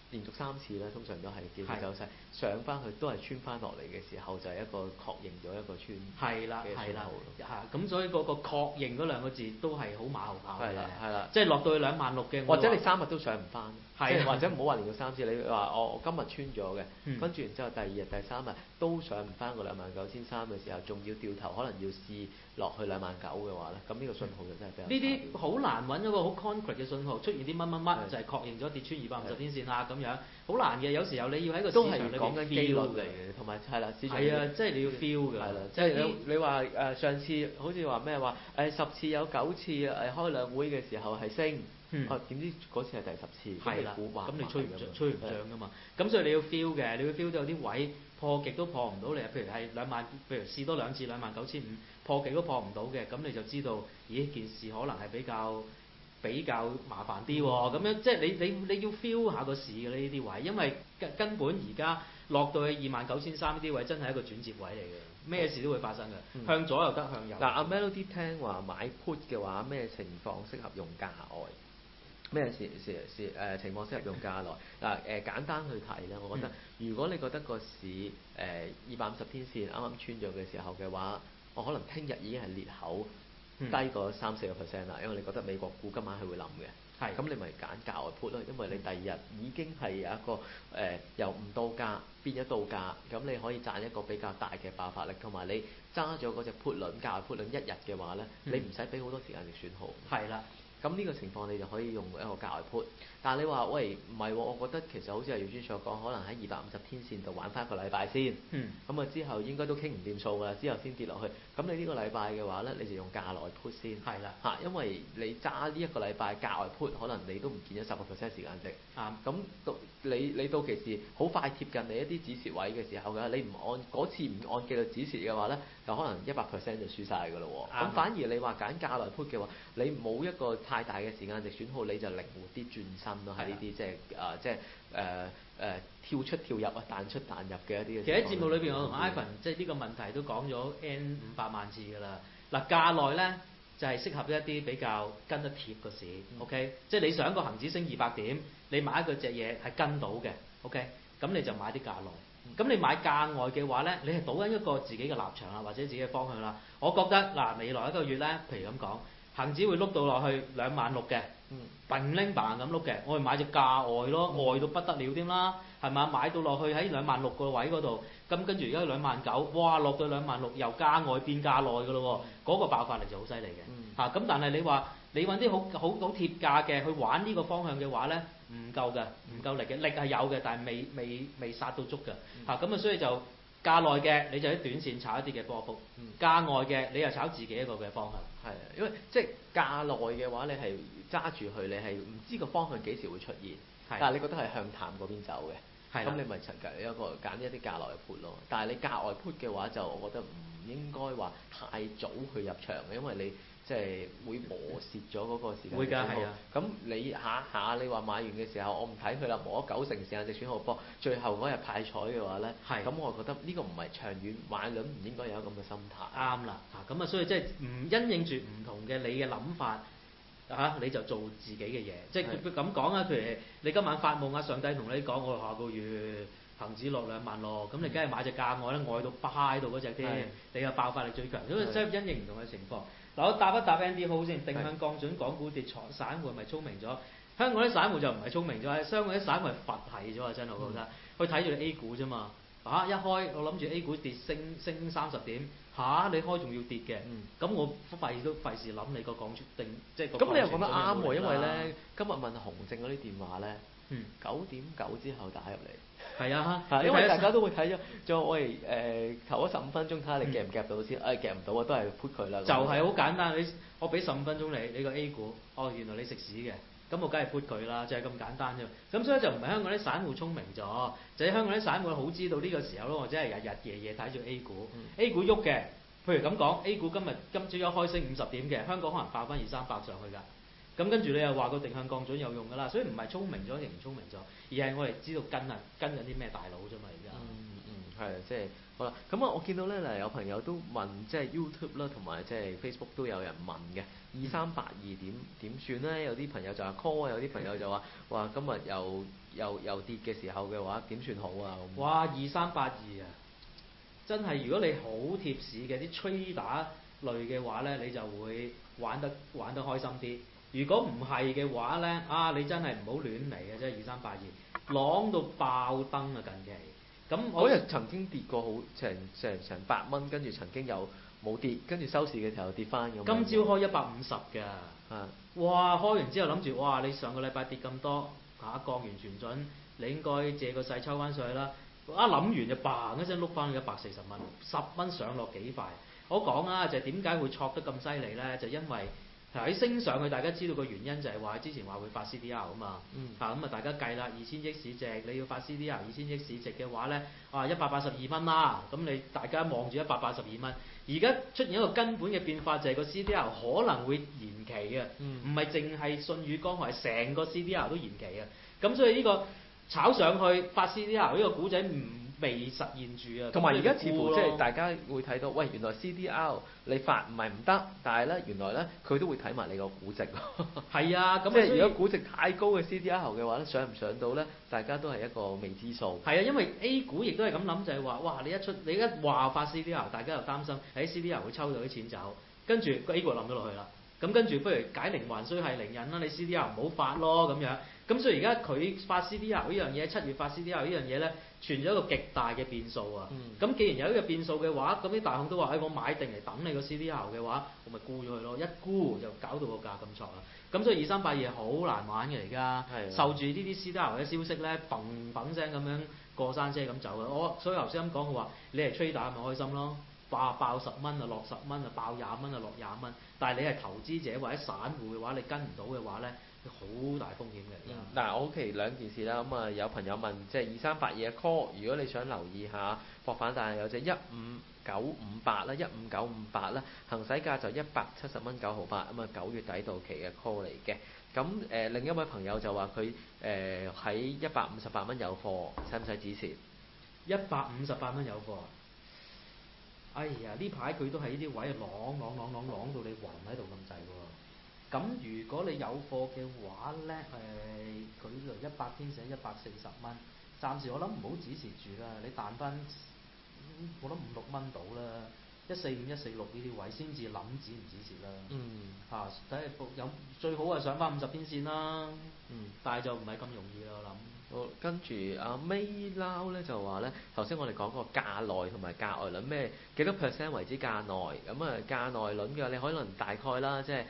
Speaker 2: 連續3次咧，通常都係技術走勢上翻去，都係穿翻落嚟嘅時候，就係一個確認咗一個穿
Speaker 3: 係啦
Speaker 2: 嘅信號咯。
Speaker 3: 嚇，咁所以嗰個確認嗰兩個字都係好馬後炮嘅。
Speaker 2: 係啦，
Speaker 3: 即係落到去26,000嘅，
Speaker 2: 或者你3日都上唔翻，
Speaker 3: 係
Speaker 2: 或者唔好話連續3次，你話我今日穿咗嘅，
Speaker 3: 嗯
Speaker 2: 跟住然之後第2日、第3日都上唔翻個29,300嘅時候，仲要掉頭，可能要試落去29,000嘅話咧，咁呢個信號就真係比較
Speaker 3: 呢啲好難揾一個好 concrete 嘅信號，出現啲乜乜乜就係確認咗跌穿250天線啦咁樣，好難嘅。有時候你要喺個市場裏邊
Speaker 2: 講緊機率嚟嘅，同埋係啦，市場
Speaker 3: 係啊，即係你要 feel 㗎。
Speaker 2: 係啦，即係你話上次好似話咩話10次有9次開兩會嘅時候係升，點知嗰次係第10次，
Speaker 3: 係啦，咁你吹唔漲㗎嘛？咁
Speaker 2: 的
Speaker 3: 所以你要 feel 嘅，你要 feel 到有啲位破極都破唔到你，譬如係2萬，譬如試多2次29,500破極都破唔到嘅，咁你就知道，咦件事可能係比較麻煩啲喎。咁樣即係你要 feel 下個市嘅呢啲位，因為根本而家落到去29,300呢啲位真係一個轉折位嚟嘅，咩事都會發生嘅，向左又得，向右。
Speaker 2: 嗱，阿 Melody 聽話買 put 嘅話，咩情況適合用價外？咩情況適合用價內？嗱簡單去睇咧，我覺得如果你覺得個市250天線啱啱穿咗嘅時候嘅話，我可能聽日已經係裂口低過3-4%啦，因為你覺得美國股今晚係會冧嘅，咁你咪揀價外 put 咯，因為你第2日已經係有一個由唔到價變咗到價，咁你可以賺一個比較大嘅爆發力，同埋你揸咗嗰隻 put 輪價外 put 輪1日嘅話咧，你唔使俾好多時間值損耗。係啦。咁呢個情況你就可以用一個價外 put，但係你話喂唔係喎，我覺得其實好似阿姚專所講，可能喺250天線度玩翻一個禮拜先，咁之後應該都傾唔掂數㗎啦，之後先跌落去。咁你呢個禮拜嘅話咧，你就用價內 put 先，係啦因為你揸呢一個禮拜價外 put，可能你都唔見咗10%時間值。咁到你到期時好快貼近你一啲止蝕位嘅時候嘅，你唔按嗰次唔按紀律止蝕嘅話咧，就可能100%就輸晒㗎咯喎。咁反而你話揀價內 put 嘅話，你冇一個太大嘅時間值損耗，你就靈活啲轉身咯，喺呢啲即係跳出跳入啊，彈出彈入嘅一啲。其實喺節目裏邊，我同 Ivan 即係呢個問題都講咗 N500萬次㗎啦。嗱價內咧就係適合一啲比較跟得貼個市，OK，即係你想個恆指升200點，你買一個隻嘢係跟到嘅，OK，咁你就買啲價內。咁你買價外嘅話咧，你係賭緊一個自己嘅立場啦，或者自己嘅方向啦。我覺得嗱，未來一個月咧，譬如咁講。恆指會碌到落去26,000嘅，砰拎砰咁碌嘅，我哋買隻價外咯，外到不得了添啦，係嘛？買到落去喺26,000個位嗰度，咁跟住而家29,000，哇落到26,000由價外變價內㗎咯喎，嗰個爆發力就好犀利嘅，咁但係你話你揾啲好貼價嘅去玩呢個方向嘅話咧，唔夠嘅，唔夠力嘅，力係有嘅，但係未殺到足嘅，咁所以就。價內嘅你就喺短線炒一啲嘅波幅，價外嘅你又炒自己一個嘅方向。係啊，因為即係價內嘅話，你係揸住佢，你係唔知個方向幾時會出現，但係你覺得係向淡嗰邊走嘅，咁你咪揀一啲價內嘅 put 咯。但係你價外 put 嘅話，就我覺得唔應該話太早去入場嘅，因為你。即係會磨蝕咗嗰個時間值損耗。咁你下你話買完嘅時候，我唔睇佢啦，磨咗90%時間值損耗波，最後嗰日派彩嘅話咧，咁我覺得呢個唔係長遠買輪唔應該有咁嘅心態。啱啦，咁所以即係唔因應住唔同嘅你嘅諗法你就做自己嘅嘢。即係佢咁講啊，譬如你今晚發夢上帝同你講，我下個月恆指落2萬咯，咁你梗係買隻價外咧，外到巴喺度嗰隻添，你嘅爆發力最強。所以即係因應唔同嘅情況。嗱，我答一答 Andy 好先，定向降準，港股跌，散戶係咪聰明咗？香港啲散戶就唔係聰明咗，係香港啲散戶係佛系咗啊！真係我覺得，佢睇住你 A 股啫嘛，一開我諗住 A 股跌升30點，你開仲要跌嘅，咁我費事諗你個降準定即係個。咁你又講得啱喎，因為咧今日問熊證嗰啲電話咧，9點9之後打入嚟。係啊，因為大家都會睇咗，我哋頭嗰15分鐘睇下你夾唔夾到先，夾唔到啊，都係 put 佢啦。就係好簡單，我俾15分鐘你個 A 股，原來你食屎嘅，咁我梗係 put 佢啦，就係咁簡單啫。咁所以就唔係香港啲散戶聰明咗，就係香港啲散戶好知道呢個時候咯，或者係日日夜夜睇住 A 股，A 股喐嘅，譬如咁講，A 股今朝一開升50點嘅，香港可能爆翻200-300上去㗎。咁跟住你又話個定向降準有用㗎啦，所以唔係聰明咗定唔聰明咗，而係我哋知道跟緊啲咩大佬啫嘛，而家。係即係好啦。咁我見到咧有朋友都問，即係 YouTube 啦，同埋即係 Facebook 都有人問嘅2382點算咧？有啲朋友就話 call 啊，有啲朋友就話今日又又跌嘅時候嘅話，點算好啊？
Speaker 3: 哇！2382啊，真係如果你好貼市嘅啲吹打類嘅話咧，你就會玩得開心啲。如果唔係嘅話咧，你真係唔好亂嚟嘅啫。2382浪到爆燈啊！近期咁
Speaker 2: 嗰日曾經跌過好成8蚊，跟住曾經又冇跌，跟住收市嘅時候跌翻咁。
Speaker 3: 今朝開150㗎。
Speaker 2: 啊！
Speaker 3: 哇！開完之後諗住，哇！你上個禮拜跌咁多降完全準，你應該借個勢抽翻上去啦。諗完就嘭一聲碌翻去140蚊，10蚊上落幾快。我講啊，就係點解會挫得咁犀利咧？就因為喺升上去，大家知道個原因就係話之前話會發 CDR 啊嘛。咁大家計啦，2000億市值你要發 CDR 2000億市值嘅話咧，182蚊啦。咁你大家望住182蚊，而家出現一個根本嘅變化就係個 CDR 可能會延期嘅，唔係淨係舜宇光學，係成個 CDR 都延期嘅。咁所以呢個炒上去發 CDR 呢個股仔未實現住啊。
Speaker 2: 同埋而家似乎即係大家會睇到，喂，原來 CDR 你發唔係唔得，但係咧原來咧佢都會睇埋你個估值。
Speaker 3: 係啊，咁
Speaker 2: 即係如果估值太高嘅 CDR 嘅話咧，上唔上到咧，大家都係一個未知數。
Speaker 3: 係啊，因為 A 股亦都係咁諗，就係話，哇！你一話發 CDR，大家又擔心喺 CDR 會抽到啲錢走，跟住個 A 股冧咗落去啦。咁跟住不如解鈴還須繫鈴人啦，你 CDR 唔好發咯咁樣。咁所以而家佢發 CDR 呢樣嘢，7月發 CDR 呢樣嘢咧，存咗一個極大嘅變數啊。咁既然有呢個變數嘅話，咁啲大行都話，我買定嚟等你個 CDR 嘅話，我咪沽咗佢咯。一沽就搞到個價咁挫啦。咁所以2382好難玩嘅而家，受住呢啲 CDR 嘅消息咧，砰砰聲咁樣過山車咁走嘅。所以頭先咁講嘅話，你係吹打咪開心咯。爆10蚊啊，落10蚊啊，爆20蚊啊，落20蚊。但係你係投資者或者散戶嘅話，你跟唔到嘅話咧，好大風險嘅。
Speaker 2: 嗱，OK 兩件事啦。咁啊，有朋友問，即係2382嘅 call，如果你想留意下博反彈，有隻15958啦，15958啦，行使價就170蚊9毫8，咁啊9月底到期嘅 call 嚟嘅。咁另一位朋友就話佢喺158蚊有貨，使唔使止蝕
Speaker 3: ？158蚊有貨啊！哎呀，呢排佢都喺呢啲位啷到你暈喺度咁滯喎。咁如果你有貨嘅話咧，佢就100天寫140蚊，暫時我諗唔好止蝕住啦。你彈翻，我諗5-6蚊到啦，145、146呢啲位先至諗止唔止蝕啦。睇下有最好係上翻50天線啦。但係就唔係咁容易啦，我諗。
Speaker 2: 好，跟住阿 May Lau 咧就話咧，頭先我哋講過價內同埋價外輪咩幾多 percent 為之價內，咁啊價內輪嘅你可能大概啦，即係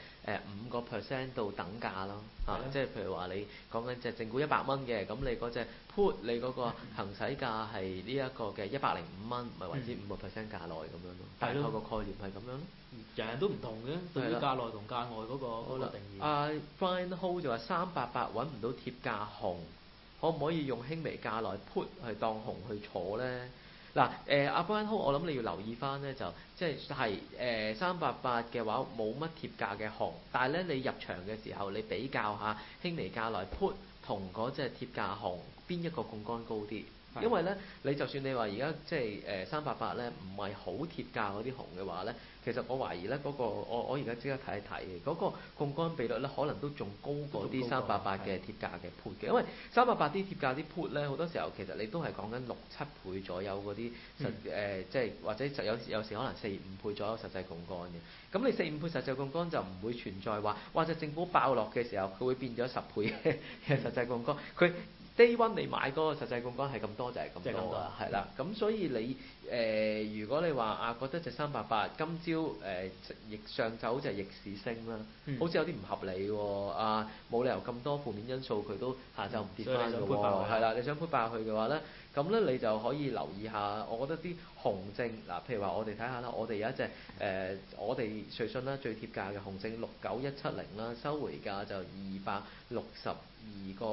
Speaker 2: 5% 到等價咯，即係譬如話你講緊隻正股100蚊嘅，咁你嗰隻 put 你嗰個行使價係呢一個嘅105蚊，咪為之5% 價內咁樣咯。大概個概念係咁樣咯。
Speaker 3: 人人都唔同嘅，對於價內同價外嗰個定義。
Speaker 2: 阿 Brian Ho 就話388揾唔到貼價紅，可唔可以用輕微價內 put 係當紅去坐咧？嗱，阿 Brian Ho，我諗你要留意翻咧，就即係388嘅話冇乜貼價嘅紅，但係咧你入場嘅時候，你比較下輕微價內 put 同嗰隻貼價紅邊一個槓桿高啲？因為咧，你就算你話而家即係388咧，唔係好貼價嗰啲紅嘅話咧，其實我懷疑咧嗰個我而家即刻睇一睇嗰個槓桿比率咧，可能都仲高過啲388嘅貼價嘅 put 嘅，因為388啲貼價啲 put 咧，好多時候其實你都係講緊6-7倍左右嗰啲即係或者有時可能4-5倍左右實際槓桿嘅。咁你4-5倍實際槓桿就唔會存在話，或者政府爆落嘅時候，佢會變咗10倍嘅實際槓桿，佢。Day one 你買嗰個實際槓桿係咁多就係咁多啦，係啦，咁所以你如果你話覺得隻388今朝逆上走就係逆市升啦，好似有啲唔合理喎，冇理由咁多負面因素佢都下晝唔跌翻嘅喎，係啦，你想 put 爆佢嘅話咧，咁咧你就可以留意下，我覺得啲紅證嗱，譬如話我哋睇下啦，我哋有一隻我哋瑞信啦最貼價嘅紅證69170啦，收回價就262個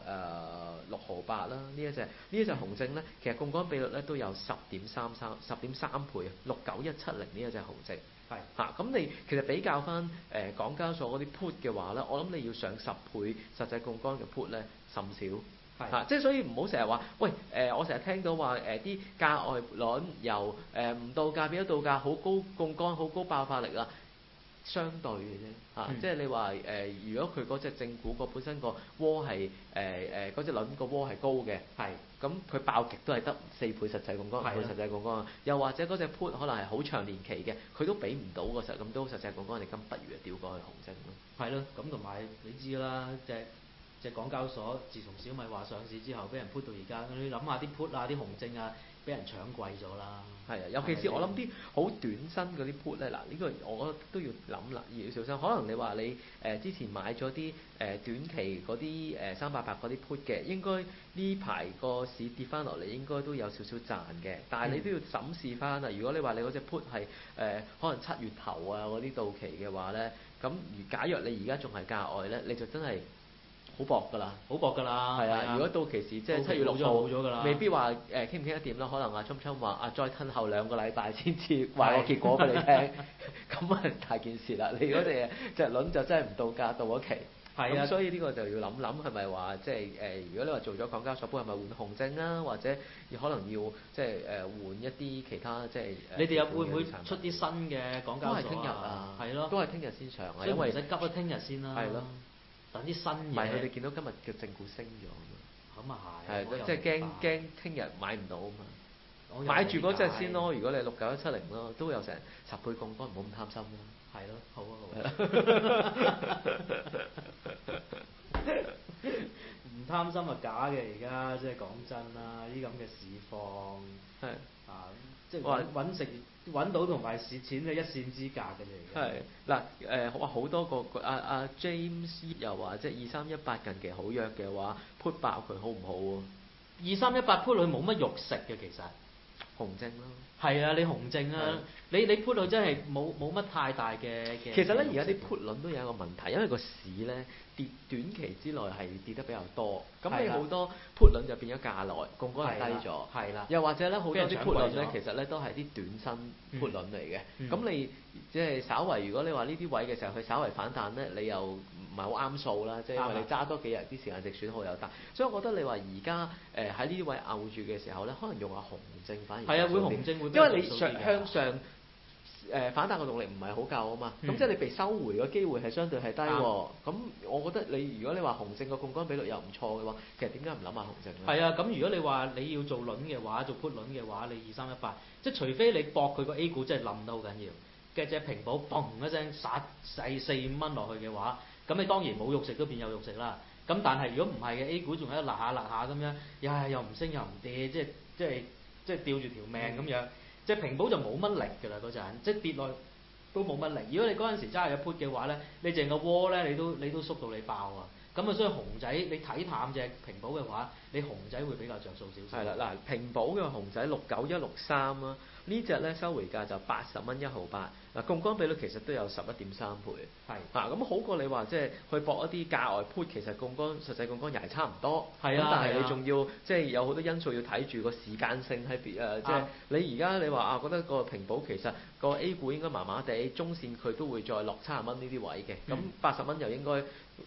Speaker 2: 6毫8啦，呢一隻紅證咧，其實槓桿比率咧都有10.3倍啊，69170呢一隻紅證係嚇，咁你其實比較翻港交所嗰啲 put 嘅話咧，我諗你要上10倍實際槓桿嘅 put 咧甚少。即係所以唔好成日話，喂我成日聽到話啲價外輪由唔到價變咗到價，好高槓桿，好高爆發力啦。 相對嘅啫嚇，即係你話如果佢嗰隻正股個本身個窩係嗰隻輪個窩係高嘅，咁佢爆極都係得4倍實際槓桿，5倍實際槓桿，又或者嗰隻 put 可能係好長年期嘅，佢都俾唔到個實咁多實際槓桿，你咁不如就調過去紅證咯。
Speaker 3: 係咯，咁同埋你知啦，隻港交所自從小米話上市之後，俾人 put 到而家，你諗下啲 put 啊、啲紅證啊，俾人搶貴咗啦。
Speaker 2: 係啊，尤其是我諗啲好短身嗰啲 put 咧，嗱呢個我覺得都要諗啦，要小心。可能你話你之前買咗啲短期嗰啲388嗰啲 put 嘅，應該呢排個市跌翻落嚟，應該都有少少賺嘅。但係你都要審視翻啊。如果你話你嗰隻 put 係可能7月頭啊嗰啲到期嘅話咧，咁假若你而家仲係價外咧，你就真係好薄㗎啦，
Speaker 3: 好薄㗎啦。
Speaker 2: 係啊，如果到期時即係7月6號，
Speaker 3: 冇咗㗎啦，
Speaker 2: 未必話傾唔傾得掂啦。可能阿聰話再褪後2個禮拜先至話個結果俾你聽，咁啊大件事啦。你嗰隻輪就真係唔到價，到咗期。係啊，所以呢個就要諗係咪話即係如果你話做咗港交所，係咪換紅證啊，或者可能要即係換一啲其他即係
Speaker 3: 你哋又會唔會出啲新嘅港交所？
Speaker 2: 都係聽日啊，
Speaker 3: 係咯，
Speaker 2: 都係聽日先上啊，
Speaker 3: 因為唔使急啊，聽日先啦。
Speaker 2: 係咯。
Speaker 3: 等啲新嘢，
Speaker 2: 唔係佢哋見到今日嘅正股升咗
Speaker 3: 咁啊係，
Speaker 2: 即係驚聽日買唔到啊嘛，買住嗰隻先咯。如果你69170咯，都有成10倍槓桿，唔好咁貪心咯。
Speaker 3: 係咯，好啊好啊。唔貪心係假嘅，而家即係講真啦，呢咁嘅市況係啊，即係揾到同埋蝕錢係一線之隔嘅嚟嘅。
Speaker 2: 係嗱哇好多個阿 James 又話即係2318近期好弱嘅話 put 爆佢好唔好喎
Speaker 3: ？2318 put 佢冇乜肉食嘅其實，
Speaker 2: 紅證咯。
Speaker 3: 係啊，你紅證啊，你 put 到真係冇乜太大嘅。
Speaker 2: 其實咧，而家啲 put 輪都有一個問題，因為個市咧跌短期之內係跌得比較多，咁你好多 put 輪就變咗價內，槓桿係低咗。係啦。又或者咧，好多啲 put 輪咧，其實咧都係啲短身 put 輪嚟嘅。咁你即係稍為，如果你話呢啲位嘅時候，佢稍為反彈咧，你又唔係好啱數啦，即係因為你揸多幾日啲時間值損耗又大，所以我覺得你話而家喺呢啲位拗住嘅時候咧，可能用下紅證反而
Speaker 3: 係啊，會紅證會，
Speaker 2: 因為你向上反彈嘅動力唔係好夠啊嘛，咁即係你被收回嘅機會係相對係低喎。咁我覺得如果你話紅證個槓桿比率又唔錯嘅話，其實點解唔諗下紅證咧？
Speaker 3: 係啊，咁如果你話你要做輪嘅話，做 put 輪嘅話，你2318，即係除非你搏佢個 A 股真係冧得好緊要，嘅隻平保嘣一聲殺4-5蚊落去嘅話，咁你當然冇肉食都變有肉食啦。咁但係如果唔係嘅 A 股仲喺度勒下咁樣，又唔升又唔跌，即係吊住條命咁樣。隻平保就冇乜力㗎啦嗰陣，即係跌落都冇乜力。如果你嗰陣時揸住 put 嘅話咧，你淨個窩咧，你都縮到你爆啊！咁啊，所以紅仔你睇淡隻平保嘅話，你紅仔會比較着數少少。係啦，
Speaker 2: 嗱，平保嘅紅仔69163啊，呢隻咧收回價就80蚊1毫8，嗱槓桿比率其實都有11.3倍。係咁好過你話即係去搏一啲價外 put，其實實際槓桿又係差唔多。係啊，但係你仲要即係有好多因素要睇住個時間性喺邊即係你而家你話覺得個平保其實個 A 股應該麻麻地，中線佢都會再落70蚊呢啲位嘅，咁80蚊又應該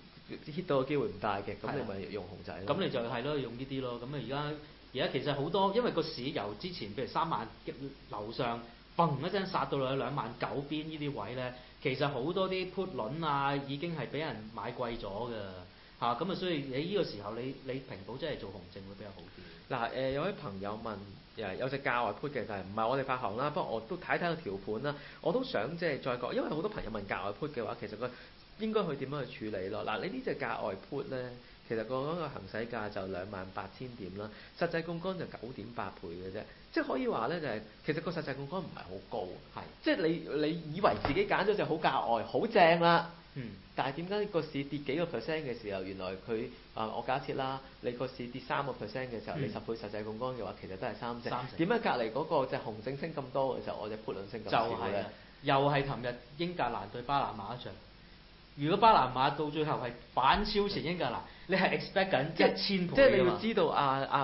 Speaker 2: hit 到嘅機會唔大嘅，咁你咪用紅仔咯。咁你就係咯，用呢啲咯。咁啊而家其實好多，因為個市由之前譬如3萬樓上，嘣一聲殺到落去2萬9邊呢啲位咧，其實好多啲 put 輪啊已經係俾人買貴咗㗎嚇。咁啊，所以你呢個時候你平保真係做紅證會比較好啲。嗱有位朋友問，有隻價外 put 嘅，就係唔係我哋發行啦，不過我都睇個條款啦，我都想即係再講，因為好多朋友問價外 put 嘅話，其實應該去點樣去處理咯？嗱，你呢隻價外 put 咧，其實個行使價就28,000點啦，實際槓桿就9.8倍嘅啫，即係可以話咧就係、其實個實際槓桿唔係好高，係即係你以為自己揀咗隻好價外好正啦，但係點解個市跌幾個 percent 嘅時候，原來佢我假設啦，你個市跌3%嘅時候，你10倍實際槓桿嘅話，其實都係3成。點解隔離嗰個隻紅證升咁多嘅時候，我隻 put 輪升咁少咧？
Speaker 3: 又係琴日英格蘭對巴拿馬一場。如果巴拿馬到最後係反超前英格蘭，你係 expect 緊1000倍。即係你要知道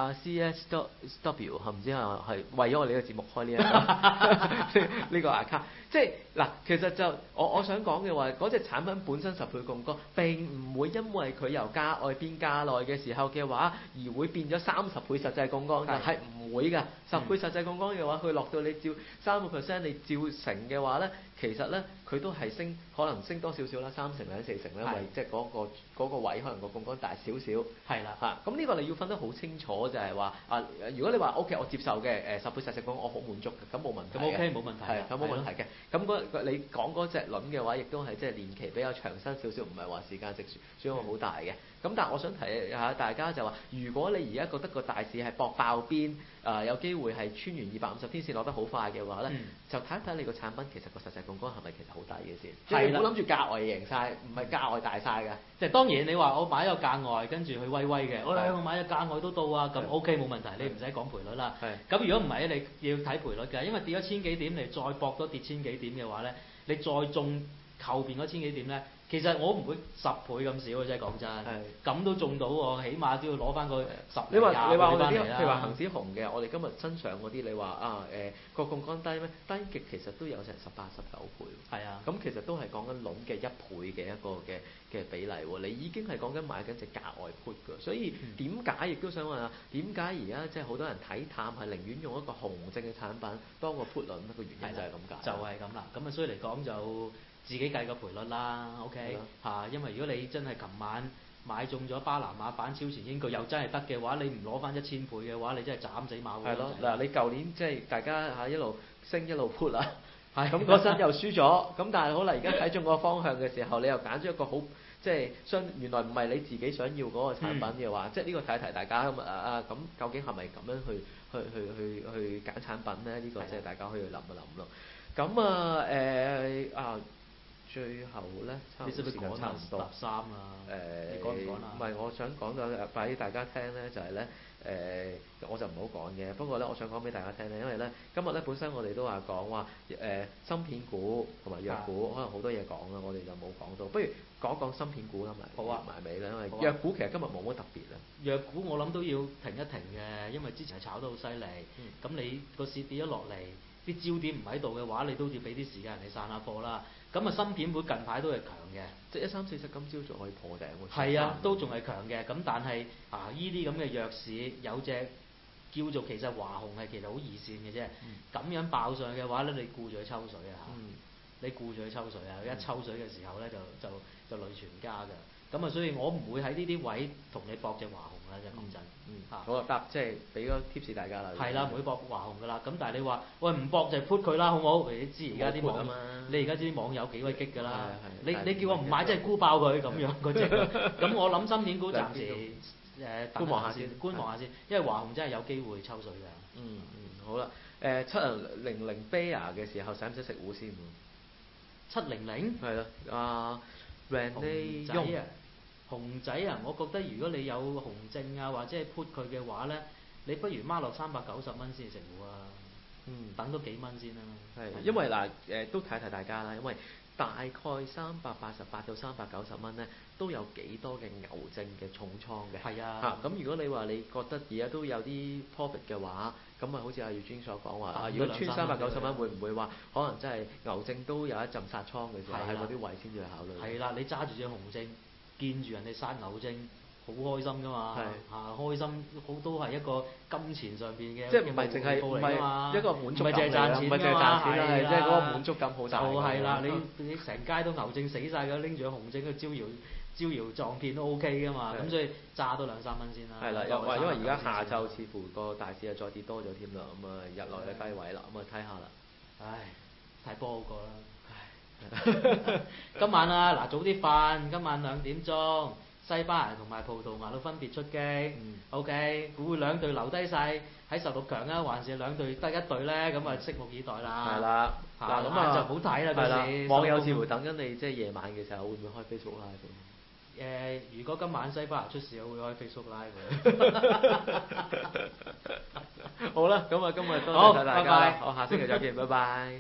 Speaker 2: CSW 係唔知係為咗我哋呢個節目開呢個 account。即係嗱，其實就我想講嘅話，嗰隻產品本身10倍槓桿，並唔會因為佢由價外變價內嘅時候嘅話，而會變咗30倍實際槓桿㗎，係唔會㗎。10倍實際槓桿嘅話，佢落到你照3%，你照成嘅話咧， 其實咧佢都係升，可能升多少少啦，3成或者4成咧，為即係嗰個位可能個槓桿大少少。
Speaker 3: 係啦。
Speaker 2: 嚇，咁呢個你要分得好清楚，就係話如果你話 OK，我接受嘅10倍實時槓桿我好滿足嘅，咁冇問題嘅。
Speaker 3: 咁 OK 冇問題。
Speaker 2: 係，咁冇問題嘅。咁你講嗰隻輪嘅話，亦都係即係年期比較長身少少，唔係話時間值損耗好大嘅。咁但係我想提下大家就話，如果你而家覺得個大市係搏爆邊，有機會係穿完250天線落得好快嘅話咧，就睇一睇你個產品其實個實際槓桿係咪其實好低嘅先。即係你唔好諗住價外贏晒，唔係價外大晒㗎。即係
Speaker 3: 當然你話我買咗價外，跟住去威嘅，我買咗價外都到啊，咁 OK 冇問題，你唔使講賠率啦。咁如果唔係你要睇賠率㗎，因為跌咗千幾點，你再搏多跌千幾點嘅話咧，你再中後邊嗰千幾點咧。其實我唔會10倍咁少嘅啫，講真。咁都中到喎，起碼都要攞翻個10、
Speaker 2: 你話我哋啲，
Speaker 3: 譬
Speaker 2: 如話恆指紅嘅，我哋今日新上嗰啲，你話個槓桿低咩？低極其實都有成18、19倍。係啊。咁其實都係講緊輪嘅1倍嘅一個嘅比例喎。你已經係講緊買緊隻價外 put 㗎，所以點解亦都想問下，點解而家即係好多人睇淡係寧願用一個熊證嘅產品當個 put 輪？個原因就係咁解。
Speaker 3: 就係咁啦。咁啊，所以嚟講就。自己計個賠率啦 ，OK 嚇，因為如果你真係琴晚買中咗巴拿馬板超前英句又真係得嘅話，你唔攞翻1000倍嘅話，你真係斬死馬會。係咯，
Speaker 2: 嗱你舊年即係大家一路升一路 put 啦，咁嗰陣又輸咗，咁但係好啦，而家睇中個方向嘅時候，你又揀咗一個好即係原來唔係你自己想要嗰個產品嘅話，即係呢個提一提大家咁咁究竟係咪咁樣去揀產品咧？呢個即係大家可以諗一諗咯。咁最後咧，差唔多時間差唔多。13啦。你講唔講啦？唔係，我想講咗俾大家聽咧，就係咧我就唔好講嘅。不過咧，我想講俾大家聽咧，因為咧今日咧本身我哋都話講話芯片股同埋藥股，可能好多嘢講啦，我哋就冇講到。不如講講芯片股啦，埋尾啦，因為藥股其實今日冇乜特別啦。藥股我諗都要停一停嘅，因為之前係炒得好犀利。咁你個市跌咗落嚟，啲焦點唔喺度嘅話，你都要俾啲時間人哋散下貨啦。咁啊，芯片股近排都係強嘅，即係13、40今朝仲可以破頂喎。係啊，都仲係強嘅。咁但係依啲咁嘅弱市有隻叫做其實華虹係其實好二線嘅啫。咁樣爆上嘅話咧，你顧住去抽水啊！你顧住去抽水啊！一抽水嘅時候咧，就累全家㗎。咁啊，所以我唔會喺呢啲位同你搏隻華虹啦，就講真。好啊，即係俾個 tips 大家啦。係啦，唔會搏華虹㗎啦。咁但係你話喂唔搏就 put 佢啦，好唔好？你知而家啲網你而家知啲網友幾鬼激㗎啦。你叫我唔買，即係沽爆佢咁樣嗰隻。咁我諗芯片股暫時觀望下先，因為華虹真係有機會抽水㗎。好啦。7000 Bear 嘅時候使唔使食糊先？700係啦，Randy 熊仔啊！我覺得如果你有熊證啊，或者係 put 佢嘅話咧，你不如孖落390蚊先食糊啊！等多幾蚊先啦。係，因為都提大家啦，因為大概388到390蚊咧，都有幾多嘅牛證嘅重倉嘅。係啊。咁如果你話你覺得而家都有啲 profit 嘅話，咁啊好似阿月尊所講話，如果穿390蚊，會唔會話可能真係牛證都有一陣殺倉嘅時候，喺嗰啲位先至去考慮。係啦，你揸住隻熊證。見住人哋殺牛證，好開心㗎嘛！開心好都係一個金錢上邊嘅，即係唔係淨係唔係一個滿足感嚟㗎，唔係淨係賺錢㗎嘛，係即係嗰個滿足感好大。就係啦，你成街都牛證死晒㗎，拎住個熊證去招搖撞騙都 OK 㗎嘛，咁所以揸多2-3蚊先啦。係啦，因為而家下晝似乎個大市又再跌多咗添啦，咁啊日內嘅低位啦，咁啊睇下啦。唉，睇波好過啦。今晚啊，嗱早啲瞓，今晚2點鐘，西班牙同埋葡萄牙都分別出擊。OK，會兩隊留低晒喺16強啊，還是兩隊得一隊咧？咁啊，拭目以待啦。係啦，嗱咁啊就好睇啦，到時網友似乎等緊你，即係夜晚嘅時候會唔會開 Facebook Live？如果今晚西班牙出事，我會開 Facebook Live。好啦，咁啊今日多謝晒大家，好，下星期再見，拜拜。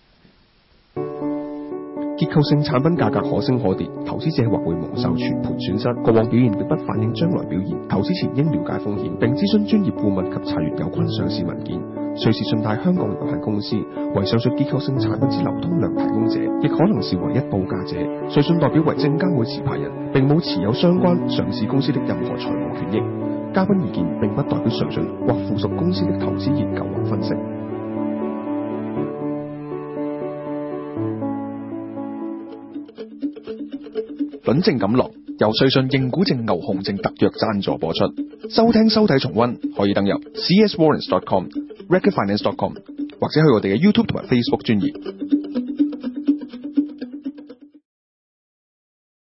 Speaker 1: 結構性產品價格可升可跌，投資者或會蒙受全盤損失。過往表現並不反映將來表現，投資前應了解風險，並諮詢專業顧問及查閱有關上市文件。瑞士信貸香港有限公司為上述結構性產品之流通量提供者，亦可能是唯一報價者。瑞信代表為證監會持牌人，並冇持有相關上市公司的任何財務權益。嘉賓意見並不代表瑞信或附屬公司的投資研究或分析。 論證感樂由瑞信認股證牛熊證特約贊助播出。收聽收睇重溫可以登入 cswarrants.com、recordfinance.com 或者去我哋嘅 YouTube 同埋 Facebook 專頁。